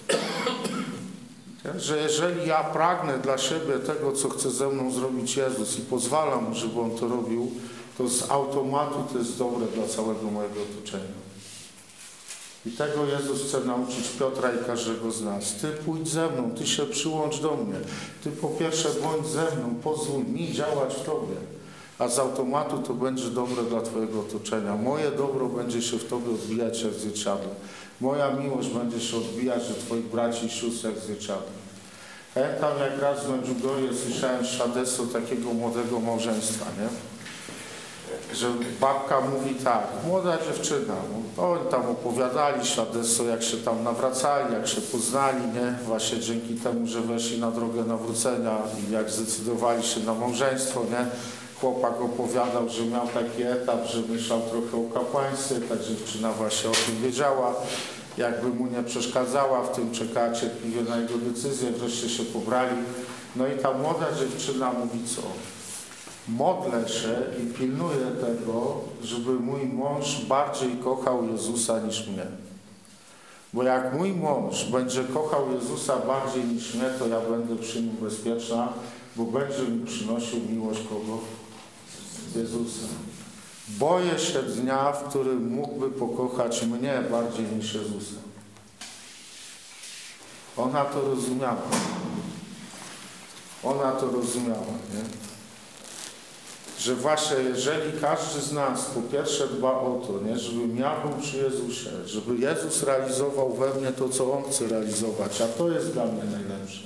Że jeżeli ja pragnę dla siebie tego, co chce ze mną zrobić Jezus i pozwalam mu, żeby On to robił, to z automatu to jest dobre dla całego mojego otoczenia. I tego Jezus chce nauczyć Piotra i każdego z nas. Ty pójdź ze mną, ty się przyłącz do mnie. Ty po pierwsze bądź ze mną, pozwól mi działać w tobie. A z automatu to będzie dobre dla twojego otoczenia. Moje dobro będzie się w tobie odbijać jak zwierciadło. Moja miłość będzie się odbijać do twoich braci i sióstr jak zwierciadło. Pamiętam, jak raz w Medjugorje słyszałem świadectwo takiego młodego małżeństwa, nie? Że babka mówi tak, młoda dziewczyna, oni tam opowiadali świadectwo, jak się tam nawracali, jak się poznali, nie? Właśnie dzięki temu, że weszli na drogę nawrócenia i jak zdecydowali się na małżeństwo, nie? Chłopak opowiadał, że miał taki etap, że myślał trochę o kapłaństwie, ta dziewczyna właśnie o tym wiedziała, jakby mu nie przeszkadzała w tym, czekała cierpliwie na jego decyzję, wreszcie się pobrali. No i ta młoda dziewczyna mówi co? Modlę się i pilnuję tego, żeby mój mąż bardziej kochał Jezusa niż mnie. Bo jak mój mąż będzie kochał Jezusa bardziej niż mnie, to ja będę przy nim bezpieczna, bo będzie mi przynosił miłość kogo? Jezusa. Boję się dnia, w którym mógłby pokochać mnie bardziej niż Jezusa. Ona to rozumiała. Ona to rozumiała, nie? Że właśnie jeżeli każdy z nas po pierwsze dba o to, nie, żebym ja był przy Jezusie, żeby Jezus realizował we mnie to, co On chce realizować, a to jest dla mnie najlepsze,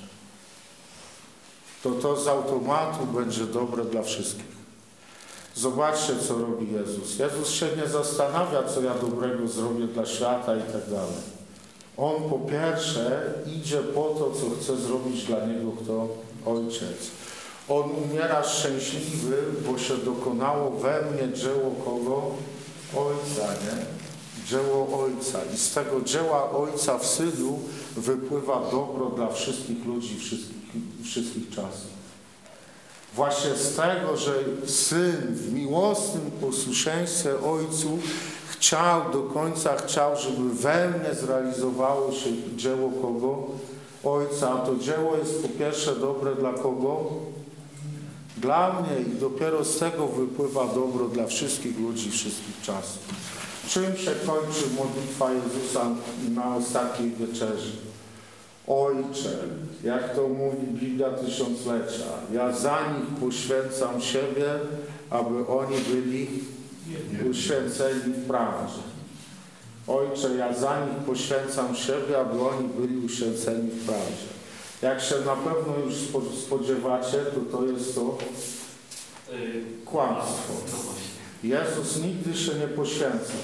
to z automatu będzie dobre dla wszystkich. Zobaczcie, co robi Jezus. Jezus się nie zastanawia, co ja dobrego zrobię dla świata i tak dalej. On po pierwsze idzie po to, co chce zrobić dla Niego kto? Ojciec. On umiera szczęśliwy, bo się dokonało we mnie dzieło kogo? Ojca, nie? Dzieło Ojca. I z tego dzieła Ojca w Synu wypływa dobro dla wszystkich ludzi, wszystkich czasów. Właśnie z tego, że Syn w miłosnym posłuszeństwie Ojcu do końca chciał, żeby we mnie zrealizowało się dzieło kogo? Ojca. A to dzieło jest po pierwsze dobre dla kogo? Dla mnie i dopiero z tego wypływa dobro dla wszystkich ludzi wszystkich czasów. Czym się kończy modlitwa Jezusa na ostatniej wieczerzy? Ojcze, jak to mówi Biblia Tysiąclecia, ja za nich poświęcam siebie, aby oni byli uświęceni w prawdzie. Ojcze, ja za nich poświęcam siebie, aby oni byli uświęceni w prawdzie. Jak się na pewno już spodziewacie, to jest to kłamstwo. No właśnie. Jezus nigdy się nie poświęcał.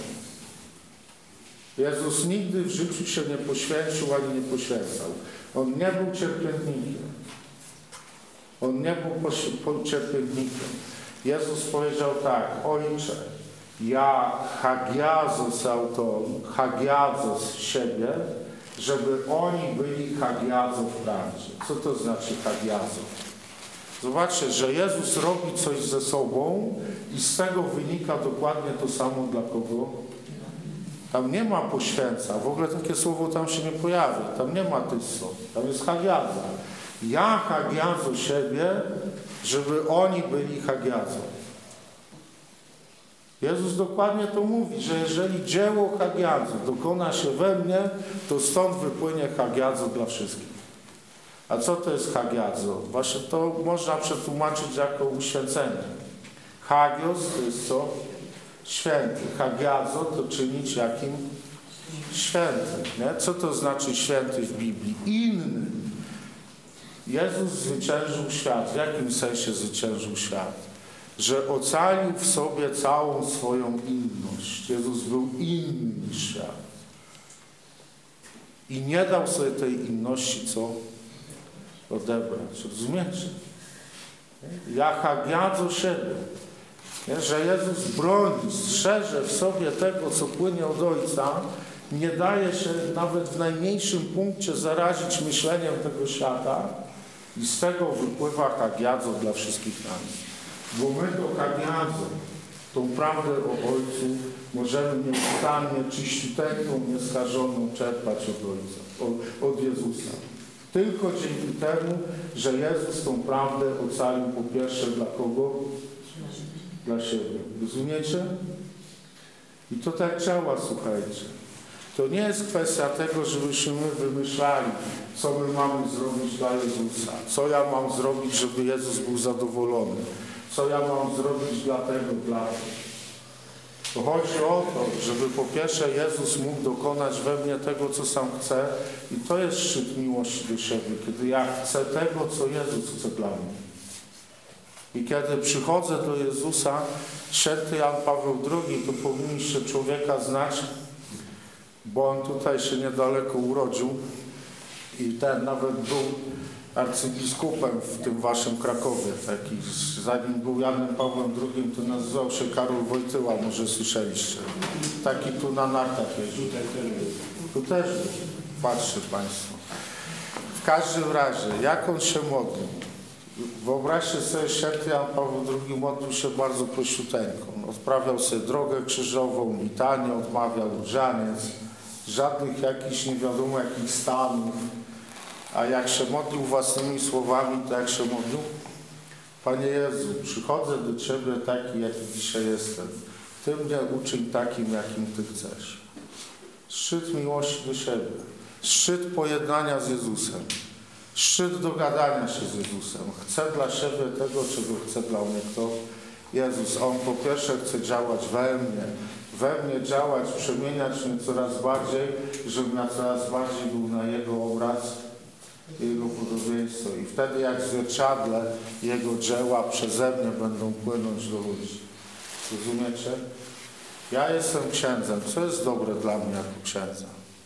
Jezus nigdy w życiu się nie poświęcił ani nie poświęcał. On nie był cierpiętnikiem. On nie był cierpiętnikiem. Jezus powiedział tak: Ojcze, ja hagiazo z siebie, żeby oni byli hagiazo w prawdzie. Co to znaczy hagiazo? Zobaczcie, że Jezus robi coś ze sobą i z tego wynika dokładnie to samo dla kogo? Tam nie ma poświęca. W ogóle takie słowo tam się nie pojawia. Tam nie ma tych słów. Tam jest hagiazo. Ja hagiazo siebie, żeby oni byli hagiazo. Jezus dokładnie to mówi, że jeżeli dzieło hagiazo dokona się we mnie, to stąd wypłynie hagiazo dla wszystkich. A co to jest hagiazo? Właśnie to można przetłumaczyć jako uświęcenie. Hagios to jest co? Święty. Hagiazo to czynić jakim? Święty. Nie? Co to znaczy święty w Biblii? Inny. Jezus zwyciężył świat. W jakim sensie zwyciężył świat? Że ocalił w sobie całą swoją inność. Jezus był inny niż świat. I nie dał sobie tej inności co? Odebrać. Rozumiecie? Ja hagiadzo siebie. Nie? Że Jezus broni, strzeże w sobie tego, co płynie od Ojca, nie daje się nawet w najmniejszym punkcie zarazić myśleniem tego świata i z tego wypływa hagiadzo dla wszystkich nas. Bo my to hagiadzo, tą prawdę o Ojcu możemy nieustannie, czyściuteńką, nieskażoną czerpać od Ojca, od Jezusa. Tylko dzięki temu, że Jezus tą prawdę ocalił po pierwsze dla kogo? Dla siebie. Rozumiecie? I to tak działa, słuchajcie. To nie jest kwestia tego, żebyśmy my wymyślali, co my mamy zrobić dla Jezusa. Co ja mam zrobić, żeby Jezus był zadowolony. Co ja mam zrobić dla tego, dla tego. To chodzi o to, żeby po pierwsze Jezus mógł dokonać we mnie tego, co sam chce. I to jest szczyt miłości do siebie, kiedy ja chcę tego, co Jezus chce dla mnie. I kiedy przychodzę do Jezusa, święty Jan Paweł II, to powinniście człowieka znać, bo on tutaj się niedaleko urodził i ten nawet był arcybiskupem w tym waszym Krakowie. Taki, zanim był Janem Pawłem II, to nazywał się Karol Wojtyła, może słyszeliście. Taki tu na nartach jeździł. Tu też był. Patrzcie Państwo. W każdym razie, jak on się modlił? Wyobraźcie sobie, święty Jan Paweł II modlił się bardzo prościuteńko. Odprawiał sobie drogę krzyżową, litanię odmawiał, różaniec, żadnych jakichś nie wiadomo jakich stanów. A jak się modlił własnymi słowami, to jak się modlił? Panie Jezu, przychodzę do Ciebie taki, jaki dzisiaj jestem. Ty mnie uczyń takim, jakim Ty chcesz. Szczyt miłości do siebie. Szczyt pojednania z Jezusem. Szczyt dogadania się z Jezusem. Chcę dla siebie tego, czego chce dla mnie kto? Jezus. On po pierwsze chce działać we mnie działać, przemieniać mnie coraz bardziej, żebym ja coraz bardziej był na Jego obraz, Jego podobieństwo. I wtedy jak zwierciadle Jego dzieła przeze mnie będą płynąć do ludzi. Rozumiecie? Ja jestem księdzem. Co jest dobre dla mnie jako księdza?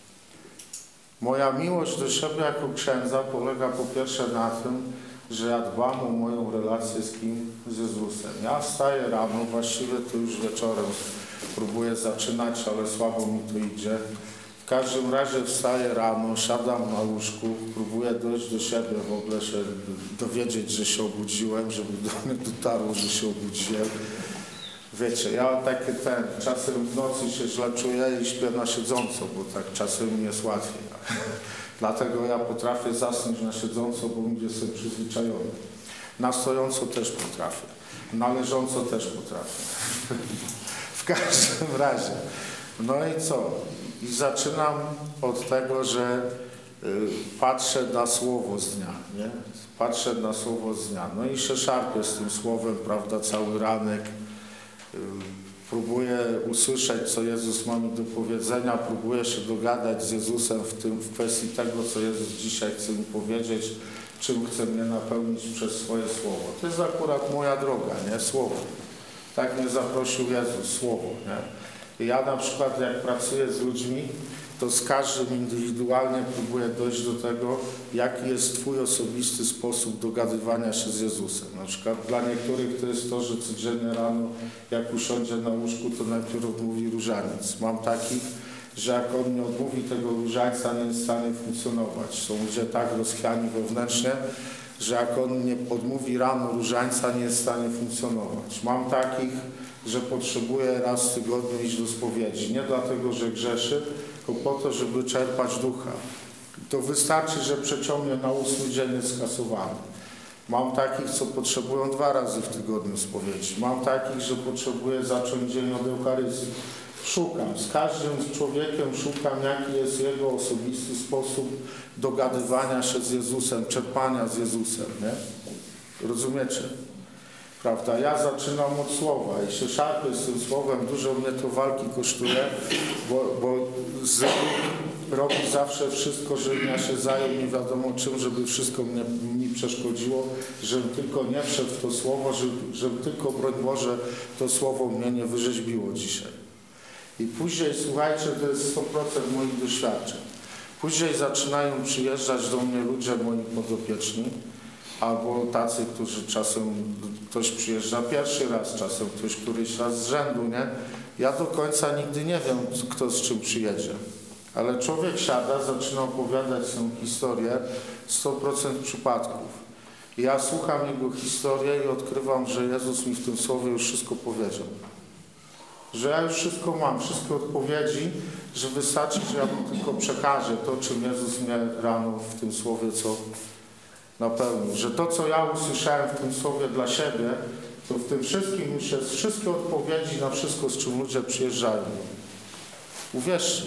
Moja miłość do siebie jako księdza polega po pierwsze na tym, że ja dbam o moją relację z kim? Z Jezusem. Ja wstaję rano, właściwie to już wieczorem próbuję zaczynać, ale słabo mi to idzie. W każdym razie wstaję rano, siadam na łóżku, próbuję dojść do siebie, w ogóle się dowiedzieć, że się obudziłem, żeby do mnie dotarło, że się obudziłem. Wiecie, ja takie czasem w nocy się źle czuję i śpię na siedząco, bo tak czasem mi jest łatwiej. Dlatego ja potrafię zasnąć na siedząco, bo mi jestem przyzwyczajony. Na stojąco też potrafię. Na leżąco też potrafię. W każdym razie. No i co? I zaczynam od tego, że patrzę na słowo z dnia, nie? Patrzę na słowo z dnia. No i się szarpię z tym słowem, prawda, cały ranek. Próbuję usłyszeć, co Jezus ma mi do powiedzenia, próbuję się dogadać z Jezusem w kwestii tego, co Jezus dzisiaj chce mi powiedzieć, czym chce mnie napełnić przez swoje słowo. To jest akurat moja droga, nie? Słowo. Tak mnie zaprosił Jezus, słowo, nie? I ja na przykład, jak pracuję z ludźmi, to z każdym indywidualnie próbuję dojść do tego, jaki jest Twój osobisty sposób dogadywania się z Jezusem. Na przykład dla niektórych to jest to, że codziennie rano, jak usiądzie na łóżku, to najpierw odmówi różaniec. Mam takich, że jak on nie odmówi tego różańca, nie jest w stanie funkcjonować. Są ludzie tak rozchwiani wewnętrznie, że jak on nie odmówi rano różańca, nie jest w stanie funkcjonować. Mam takich, że potrzebuje raz w tygodniu iść do spowiedzi. Nie dlatego, że grzeszy, tylko po to, żeby czerpać ducha. To wystarczy, że przeciągnie na 8 dzień jest skasowany. Mam takich, co potrzebują 2 razy w tygodniu spowiedzi. Mam takich, że potrzebuję zacząć dzień od Eucharystii. Szukam. Z każdym człowiekiem szukam, jaki jest jego osobisty sposób dogadywania się z Jezusem, czerpania z Jezusem. Nie? Rozumiecie? Prawda? Ja zaczynam od słowa i się szarpię z tym słowem. Dużo mnie to walki kosztuje, bo robi zawsze wszystko, żebym ja się zajął nie wiadomo czym, żeby wszystko mi przeszkodziło, żebym tylko nie wszedł w to słowo, żeby tylko, broń Boże, to słowo mnie nie wyrzeźbiło dzisiaj. I później, słuchajcie, to jest 100% moich doświadczeń. Później zaczynają przyjeżdżać do mnie ludzie moi podopieczni, albo tacy, którzy czasem, ktoś przyjeżdża pierwszy raz, czasem ktoś któryś raz z rzędu, nie? Ja do końca nigdy nie wiem, kto z czym przyjedzie. Ale człowiek siada, zaczyna opowiadać tę historię, 100% przypadków. I ja słucham jego historię i odkrywam, że Jezus mi w tym słowie już wszystko powiedział. Że ja już wszystko mam, wszystkie odpowiedzi, że wystarczy, że ja mu tylko przekażę to, czym Jezus mnie rano w tym słowie, co napełnił. Że to, co ja usłyszałem w tym słowie dla siebie, to w tym wszystkim już jest wszystkie odpowiedzi na wszystko, z czym ludzie przyjeżdżają. Uwierzcie.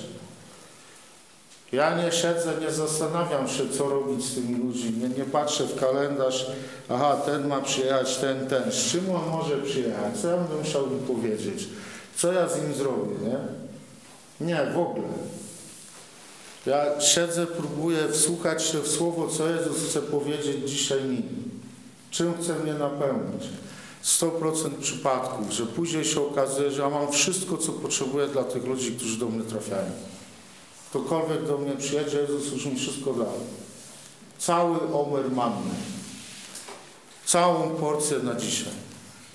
Ja nie siedzę, nie zastanawiam się, co robić z tymi ludźmi. Nie patrzę w kalendarz, aha, ten ma przyjechać, ten. Z czym on może przyjechać? Co ja bym musiał mu powiedzieć? Co ja z nim zrobię, nie? Nie, w ogóle. Ja siedzę, próbuję wsłuchać się w słowo, co Jezus chce powiedzieć dzisiaj mi. Czym chce mnie napełnić. 100% przypadków, że później się okazuje, że ja mam wszystko, co potrzebuję dla tych ludzi, którzy do mnie trafiają. Ktokolwiek do mnie przyjedzie, Jezus już mi wszystko dał. Cały omer manny. Całą porcję na dzisiaj.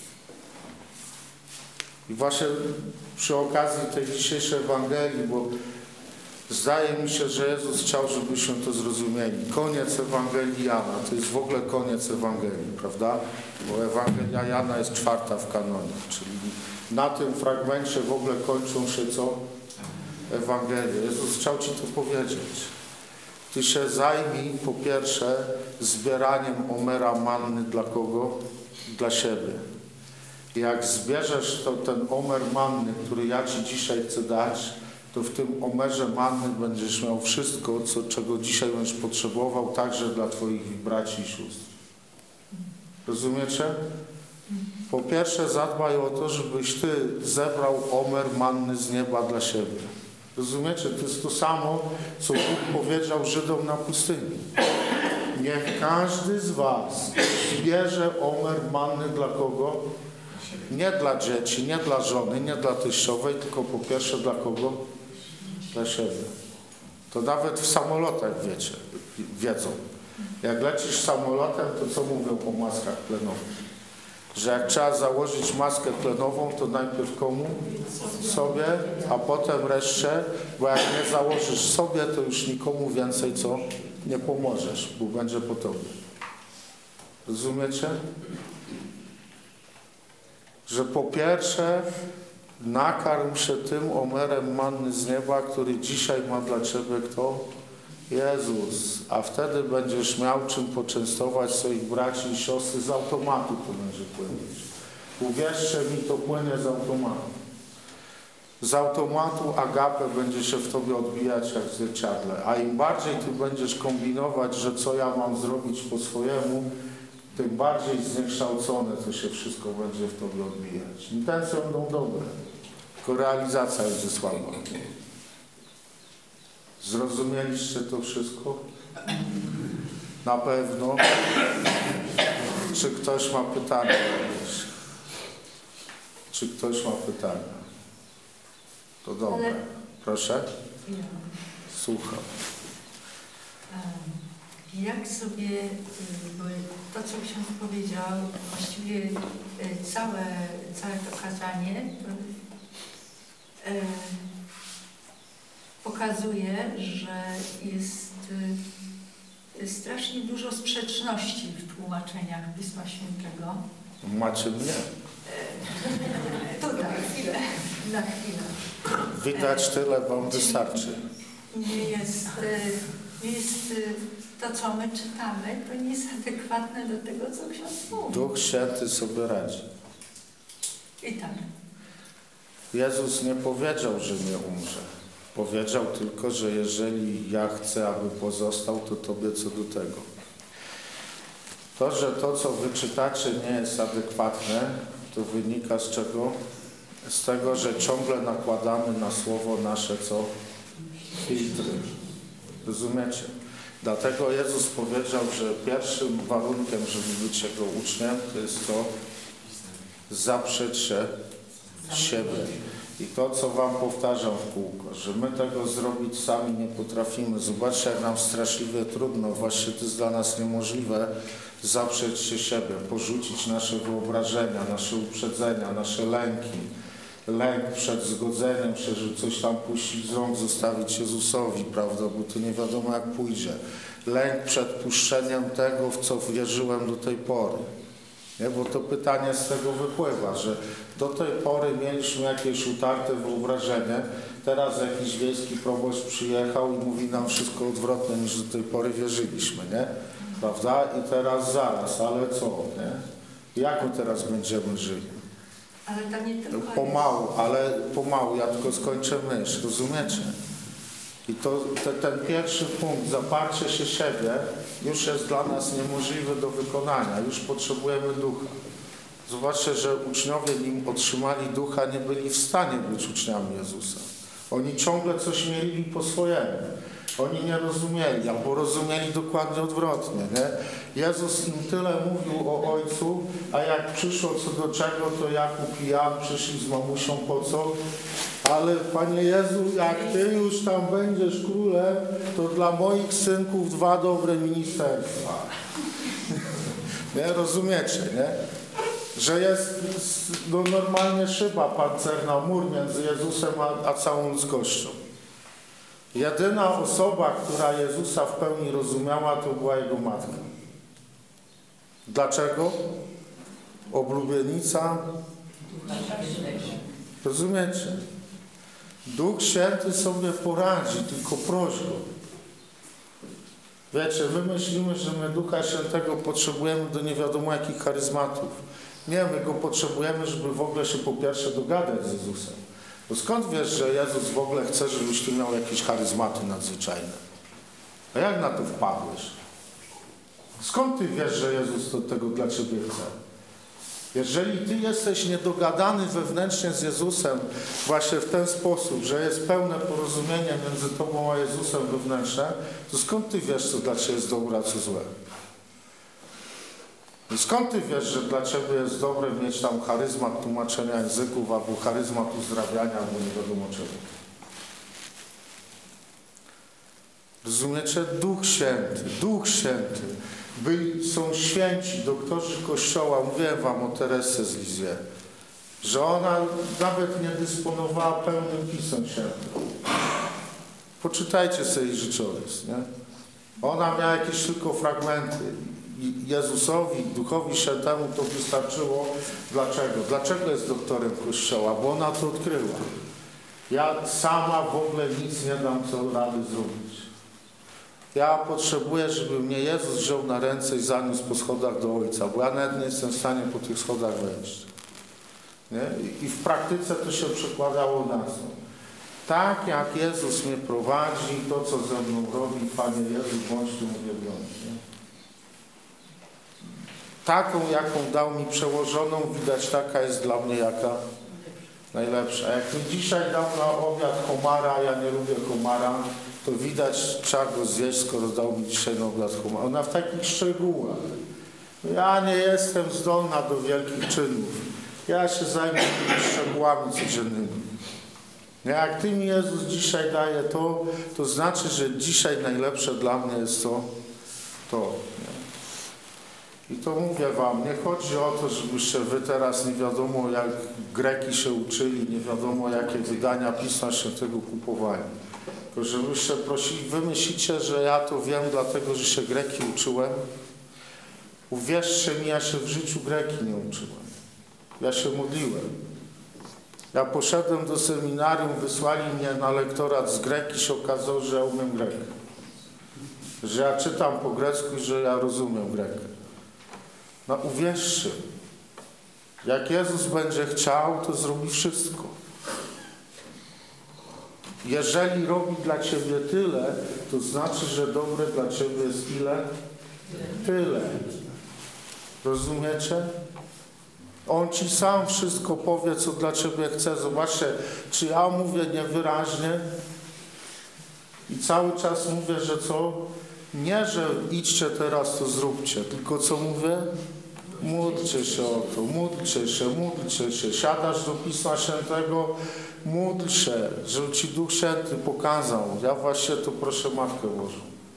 I właśnie przy okazji tej dzisiejszej Ewangelii, bo zdaje mi się, że Jezus chciał, żebyśmy to zrozumieli. Koniec Ewangelii Jana, to jest w ogóle koniec Ewangelii, prawda? Bo Ewangelia Jana jest 4. w kanonie, czyli na tym fragmencie w ogóle kończą się co? Ewangelie. Jezus chciał Ci to powiedzieć. Ty się zajmij po pierwsze zbieraniem omera manny dla kogo? Dla siebie. I jak zbierzesz ten omer manny, który ja Ci dzisiaj chcę dać, to w tym omerze manny będziesz miał wszystko, czego dzisiaj będziesz potrzebował, także dla Twoich braci i sióstr. Rozumiecie? Po pierwsze zadbaj o to, żebyś Ty zebrał omer manny z nieba dla siebie. Rozumiecie? To jest to samo, co Bóg powiedział Żydom na pustyni. Niech każdy z was zbierze omer manny dla kogo? Nie dla dzieci, nie dla żony, nie dla teściowej, tylko po pierwsze dla kogo? Dla siebie. To nawet w samolotach wiedzą. Jak lecisz samolotem, to co mówią o maskach tlenowych? Że jak trzeba założyć maskę tlenową, to najpierw komu? Sobie, a potem reszcie, bo jak nie założysz sobie, to już nikomu więcej co? Nie pomożesz, bo będzie po tobie. Rozumiecie? Że po pierwsze nakarm się tym omerem manny z nieba, który dzisiaj ma dla Ciebie kto? Jezus, a wtedy będziesz miał czym poczęstować swoich braci i siostry, z automatu to będzie płynąć. Uwierzcie mi, to płynie z automatu. Z automatu agape będzie się w tobie odbijać jak w zwierciadle. A im bardziej ty będziesz kombinować, że co ja mam zrobić po swojemu, tym bardziej zniekształcone to się wszystko będzie w tobie odbijać. Intencje będą dobre, tylko realizacja będzie słaba. Zrozumieliście to wszystko? Na pewno. Czy ktoś ma pytania? Czy ktoś ma pytania? To dobre. Proszę? Słucham. Jak sobie, bo to co ksiądz powiedział, właściwie całe to kazanie pokazuje, że jest strasznie dużo sprzeczności w tłumaczeniach Pisma Świętego. Macie mnie? Tutaj, na chwilę. Widać, tyle wam wystarczy. Nie jest to, co my czytamy, to nie jest adekwatne do tego, co ksiądz mówi. Duch Święty sobie radzi. I tak. Jezus nie powiedział, że nie umrze. Powiedział tylko, że jeżeli ja chcę, aby pozostał, to tobie co do tego. To, że to, co wy czytacie, nie jest adekwatne, to wynika z czego? Z tego, że ciągle nakładamy na słowo nasze co? Filtry. Rozumiecie? Dlatego Jezus powiedział, że pierwszym warunkiem, żeby być Jego uczniem, to jest co? Zaprzeć się siebie. I to, co wam powtarzam w kółko, że my tego zrobić sami nie potrafimy. Zobaczcie, jak nam straszliwie trudno, właśnie to jest dla nas niemożliwe, zaprzeć się siebie, porzucić nasze wyobrażenia, nasze uprzedzenia, nasze lęki. Lęk przed zgodzeniem się, że coś tam puścić z rąk, zostawić Jezusowi, prawda, bo to nie wiadomo jak pójdzie. Lęk przed puszczeniem tego, w co wierzyłem do tej pory. Nie? Bo to pytanie z tego wypływa, że do tej pory mieliśmy jakieś utarte wyobrażenie, teraz jakiś wiejski proboszcz przyjechał i mówi nam wszystko odwrotne niż do tej pory wierzyliśmy, nie? Prawda? I teraz zaraz, ale co, nie? Jak my teraz będziemy żyli? Ale to nie tylko Pomału, ja tylko skończę myśl, rozumiecie? I to ten pierwszy punkt, zaparcie się siebie, już jest dla nas niemożliwe do wykonania, już potrzebujemy ducha. Zobaczcie, że uczniowie, nim otrzymali ducha, nie byli w stanie być uczniami Jezusa. Oni ciągle coś mieli po swojemu. Oni nie rozumieli, albo rozumieli dokładnie odwrotnie. Nie? Jezus im tyle mówił o Ojcu, a jak przyszło co do czego, to Jakub i Jan przyszli z mamusią po co? Ale Panie Jezu, jak Ty już tam będziesz królem, to dla moich synków 2 dobre ministerstwa. Nie? Rozumiecie, nie? Że jest normalnie szyba pancerna, mur między Jezusem a całą ludzkością. Jedyna osoba, która Jezusa w pełni rozumiała, to była Jego matka. Dlaczego? Oblubienica. Rozumiecie? Duch Święty sobie poradzi, tylko prośbą. Wiecie, my myślimy, że my Ducha Świętego potrzebujemy do nie wiadomo jakich charyzmatów. Nie, my Go potrzebujemy, żeby w ogóle się po pierwsze dogadać z Jezusem. Bo skąd wiesz, że Jezus w ogóle chce, żebyś ty miał jakieś charyzmaty nadzwyczajne? A jak na to wpadłeś? Skąd ty wiesz, że Jezus to tego dla ciebie chce? Jeżeli ty jesteś niedogadany wewnętrznie z Jezusem właśnie w ten sposób, że jest pełne porozumienie między tobą a Jezusem wewnętrzne, to skąd ty wiesz, co dla ciebie jest dobre, a co złe? I skąd ty wiesz, że dla ciebie jest dobre mieć tam charyzmat tłumaczenia języków, albo charyzmat uzdrawiania, albo nie wiadomo czego? Rozumiecie? Duch Święty. Są święci, doktorzy Kościoła, mówiłem wam o Teresie z Lizie, że ona nawet nie dysponowała pełnym Pismem Świętym. Poczytajcie sobie jej życiorys, nie? Ona miała jakieś tylko fragmenty. Jezusowi, Duchowi Świętemu to wystarczyło. Dlaczego? Dlaczego jest doktorem Kościoła? Bo ona to odkryła. Ja sama w ogóle nic nie dam, co rady zrobić. Ja potrzebuję, żeby mnie Jezus wziął na ręce i zaniósł po schodach do Ojca, bo ja nawet nie jestem w stanie po tych schodach wejść. Nie? I w praktyce to się przekładało na co? Tak jak Jezus mnie prowadzi, to co ze mną robi, Panie Jezu, bądź tu uwielbiony. Taką, jaką dał mi przełożoną, widać, taka jest dla mnie jaka najlepsza. Jak mi dzisiaj dał na obiad homara, ja nie lubię homara, to widać, trzeba go zjeść, skoro dał mi dzisiaj na obiad homara. Ona w takich szczegółach. Ja nie jestem zdolna do wielkich czynów. Ja się zajmę tymi szczegółami codziennymi. Jak Ty mi, Jezus, dzisiaj daje to znaczy, że dzisiaj najlepsze dla mnie jest to. I to mówię Wam, nie chodzi o to, żebyście Wy teraz nie wiadomo jak Greki się uczyli, nie wiadomo jakie wydania Pisma Świętego kupowali. Tylko żebyście prosili, wy myślicie, że ja to wiem dlatego, że się Greki uczyłem? Uwierzcie mi, ja się w życiu Greki nie uczyłem. Ja się modliłem. Ja poszedłem do seminarium, wysłali mnie na lektorat z Greki, się okazało, że ja umiem Grekę. Że ja czytam po grecku i że ja rozumiem Grekę. No uwierzcie, jak Jezus będzie chciał, to zrobi wszystko. Jeżeli robi dla Ciebie tyle, to znaczy, że dobre dla Ciebie jest ile? Tyle. Rozumiecie? On Ci sam wszystko powie, co dla Ciebie chce. Zobaczcie, czy ja mówię niewyraźnie i cały czas mówię, że co? Nie, że idźcie teraz, to zróbcie, tylko co mówię? Módlcie się o to, módlcie się. Siadasz do Pisma Świętego, módl się, żeby Ci Duch Święty pokazał. Ja właśnie to proszę Matkę Bożą.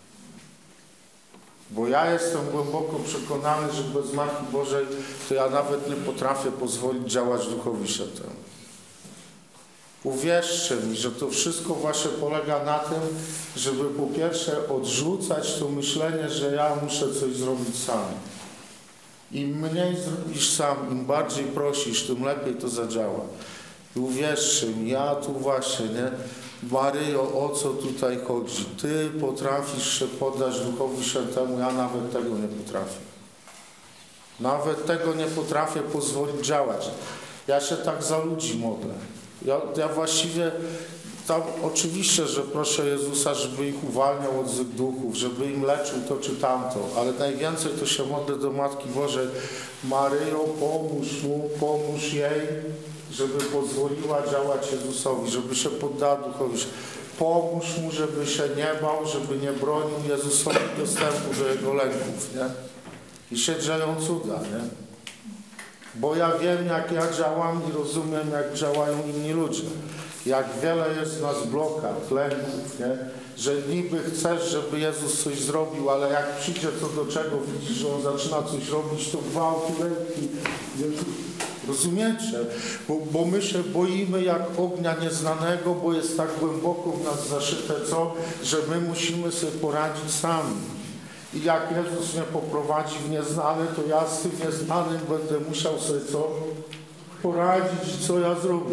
Bo ja jestem głęboko przekonany, że bez Matki Bożej to ja nawet nie potrafię pozwolić działać Duchowi Świętemu. Uwierzcie mi, że to wszystko właśnie polega na tym, żeby po pierwsze odrzucać to myślenie, że ja muszę coś zrobić sam. Im mniej zrobisz sam, im bardziej prosisz, tym lepiej to zadziała. I uwierzcie mi, ja tu właśnie, nie? Maryjo, o co tutaj chodzi? Ty potrafisz się poddać Duchowi Świętemu, ja nawet tego nie potrafię. Nawet tego nie potrafię pozwolić działać. Ja się tak za ludzi modlę. Ja właściwie tam oczywiście, że proszę Jezusa, żeby ich uwalniał od złych duchów, żeby im leczył to czy tamto, ale najwięcej to się modlę do Matki Bożej. Maryjo, pomóż mu, pomóż jej, żeby pozwoliła działać Jezusowi, żeby się poddała Duchowi. Pomóż mu, żeby się nie bał, żeby nie bronił Jezusowi dostępu do jego lęków, nie? I się dzieją cuda, nie? Bo ja wiem, jak ja działam i rozumiem, jak działają inni ludzie. Jak wiele jest w nas blokad, lęków, nie? Że niby chcesz, żeby Jezus coś zrobił, ale jak przyjdzie co do czego, widzisz, że On zaczyna coś robić, to gwałty, lęki. Rozumiecie? Bo my się boimy jak ognia nieznanego, bo jest tak głęboko w nas zaszyte że my musimy sobie poradzić sami. I jak Jezus mnie poprowadzi w nieznane, to ja z tym nieznanym będę musiał sobie poradzić, co ja zrobię.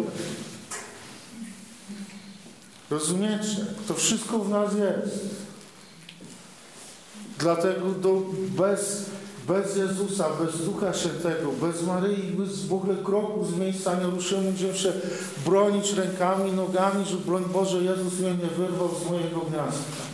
Rozumiecie? To wszystko w nas jest. Dlatego bez Jezusa, bez Ducha Świętego, bez Maryi, bez w ogóle kroku z miejsca nie ruszymy, będziemy się bronić rękami, nogami, że broń Boże, Jezus mnie nie wyrwał z mojego miasta.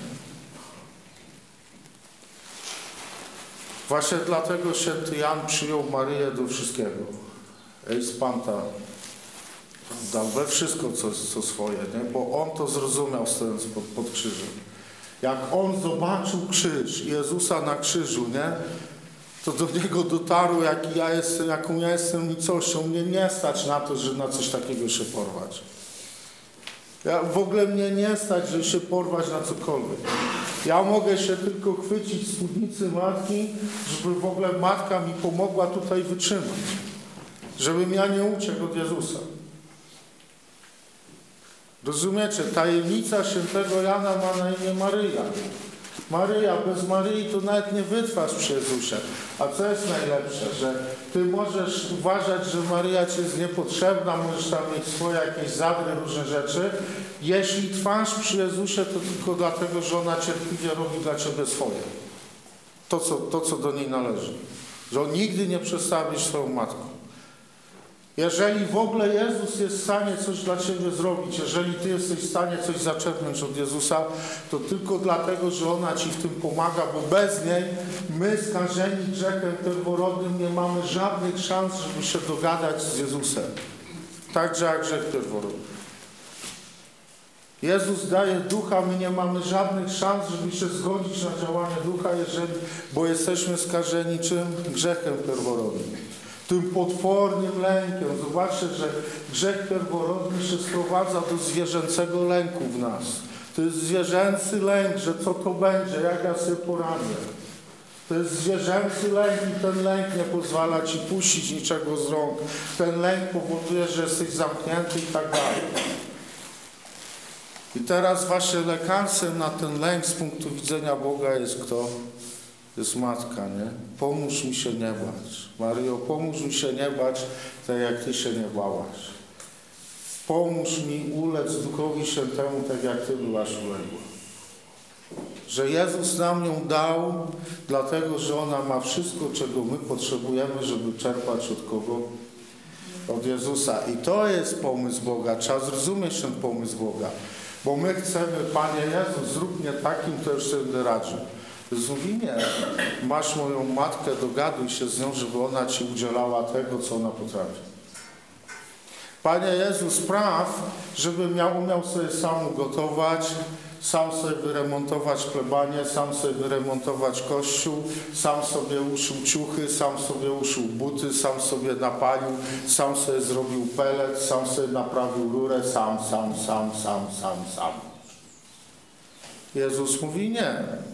Właśnie dlatego święty Jan przyjął Maryję do wszystkiego. Eis Panta dał we wszystko, co swoje, nie? Bo On to zrozumiał, stojąc pod krzyżem. Jak On zobaczył krzyż, Jezusa na krzyżu, nie? To do Niego dotarło, jaką ja jestem nicością. Mnie nie stać na to, żeby na coś takiego się porwać. W ogóle mnie nie stać, żeby się porwać na cokolwiek. Ja mogę się tylko chwycić spódnicy matki, żeby w ogóle matka mi pomogła tutaj wytrzymać. Żebym ja nie uciekł od Jezusa. Rozumiecie? Tajemnica świętego Jana ma na imię Maryja. Maryja, bez Maryi to nawet nie wytrwasz przy Jezusie. A co jest najlepsze? Że ty możesz uważać, że Maryja ci jest niepotrzebna, możesz tam mieć swoje jakieś zadry, różne rzeczy, jeśli trwasz przy Jezusie, to tylko dlatego, że ona cierpliwie robi dla ciebie swoje. To, co do niej należy. Że on nigdy nie przestanie być twoją matką. Jeżeli w ogóle Jezus jest w stanie coś dla ciebie zrobić, jeżeli ty jesteś w stanie coś zaczerpnąć od Jezusa, to tylko dlatego, że ona ci w tym pomaga, bo bez niej my, skażeni grzechem pierworodnym, nie mamy żadnych szans, żeby się dogadać z Jezusem. Także jak grzech pierworodny. Jezus daje ducha, my nie mamy żadnych szans, żeby się zgodzić na działanie ducha, bo jesteśmy skażeni czym? Grzechem pierworodnym. Tym potwornym lękiem. Zobaczcie, że grzech pierworodny się sprowadza do zwierzęcego lęku w nas. To jest zwierzęcy lęk, że co to będzie, jak ja sobie poradzę. To jest zwierzęcy lęk i ten lęk nie pozwala ci puścić niczego z rąk. Ten lęk powoduje, że jesteś zamknięty i tak dalej. I teraz właśnie lekarstwem na ten lęk z punktu widzenia Boga jest kto? Jest matka, nie? Pomóż mi się nie bać. Maryjo, pomóż mi się nie bać, tak jak ty się nie bałaś. Pomóż mi ulec Duchowi Świętemu, tak jak ty byłaś uległa. Że Jezus nam ją dał, dlatego, że ona ma wszystko, czego my potrzebujemy, żeby czerpać od kogo? Od Jezusa. I to jest pomysł Boga. Trzeba zrozumieć ten pomysł Boga. Bo my chcemy, Panie Jezu, zrób mnie takim, to już sobie będę radził. Jezus mówi, nie, masz moją matkę, dogaduj się z nią, żeby ona ci udzielała tego, co ona potrafi. Panie Jezu, spraw, żebym ja umiał sobie sam ugotować, sam sobie wyremontować plebanię, sam sobie wyremontować kościół, sam sobie uszył ciuchy, sam sobie uszył buty, sam sobie napalił, sam sobie zrobił pelet, sam sobie naprawił rurę, sam. Jezus mówi, nie.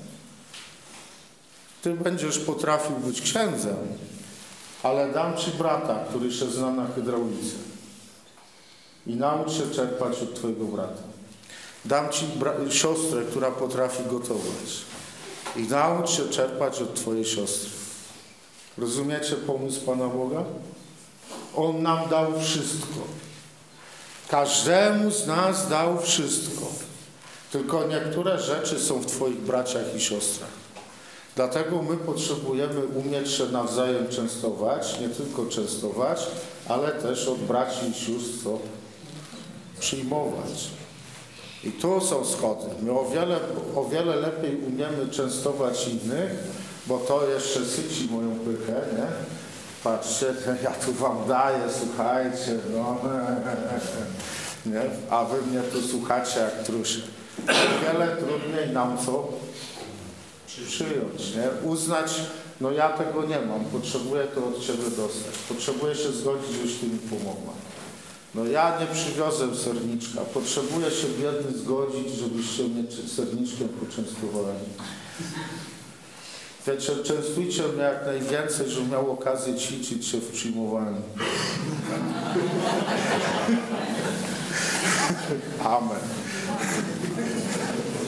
Ty będziesz potrafił być księdzem, ale dam ci brata, który się zna na hydraulice. I naucz się czerpać od twojego brata. Dam ci siostrę, która potrafi gotować. I naucz się czerpać od twojej siostry. Rozumiecie pomysł Pana Boga? On nam dał wszystko. Każdemu z nas dał wszystko. Tylko niektóre rzeczy są w twoich braciach i siostrach. Dlatego my potrzebujemy umieć się nawzajem częstować, nie tylko częstować, ale też od braci i sióstr przyjmować. I tu są schody. My o wiele lepiej umiemy częstować innych, bo to jeszcze syci moją pychę, nie? Patrzcie, ja tu wam daję, słuchajcie, no. Nie? A wy mnie tu słuchacie jak trusie. O wiele trudniej nam co? Przyjąć, nie? Uznać, no ja tego nie mam, potrzebuję to od ciebie dostać. Potrzebuję się zgodzić, żebyś ty mi pomogła. No ja nie przywiozłem serniczka, potrzebuję się biedny zgodzić, żebyście mnie serniczkiem poczęstowali. Wiecie, częstujcie mnie jak najwięcej, żebym miał okazję ćwiczyć się w przyjmowaniu. Amen.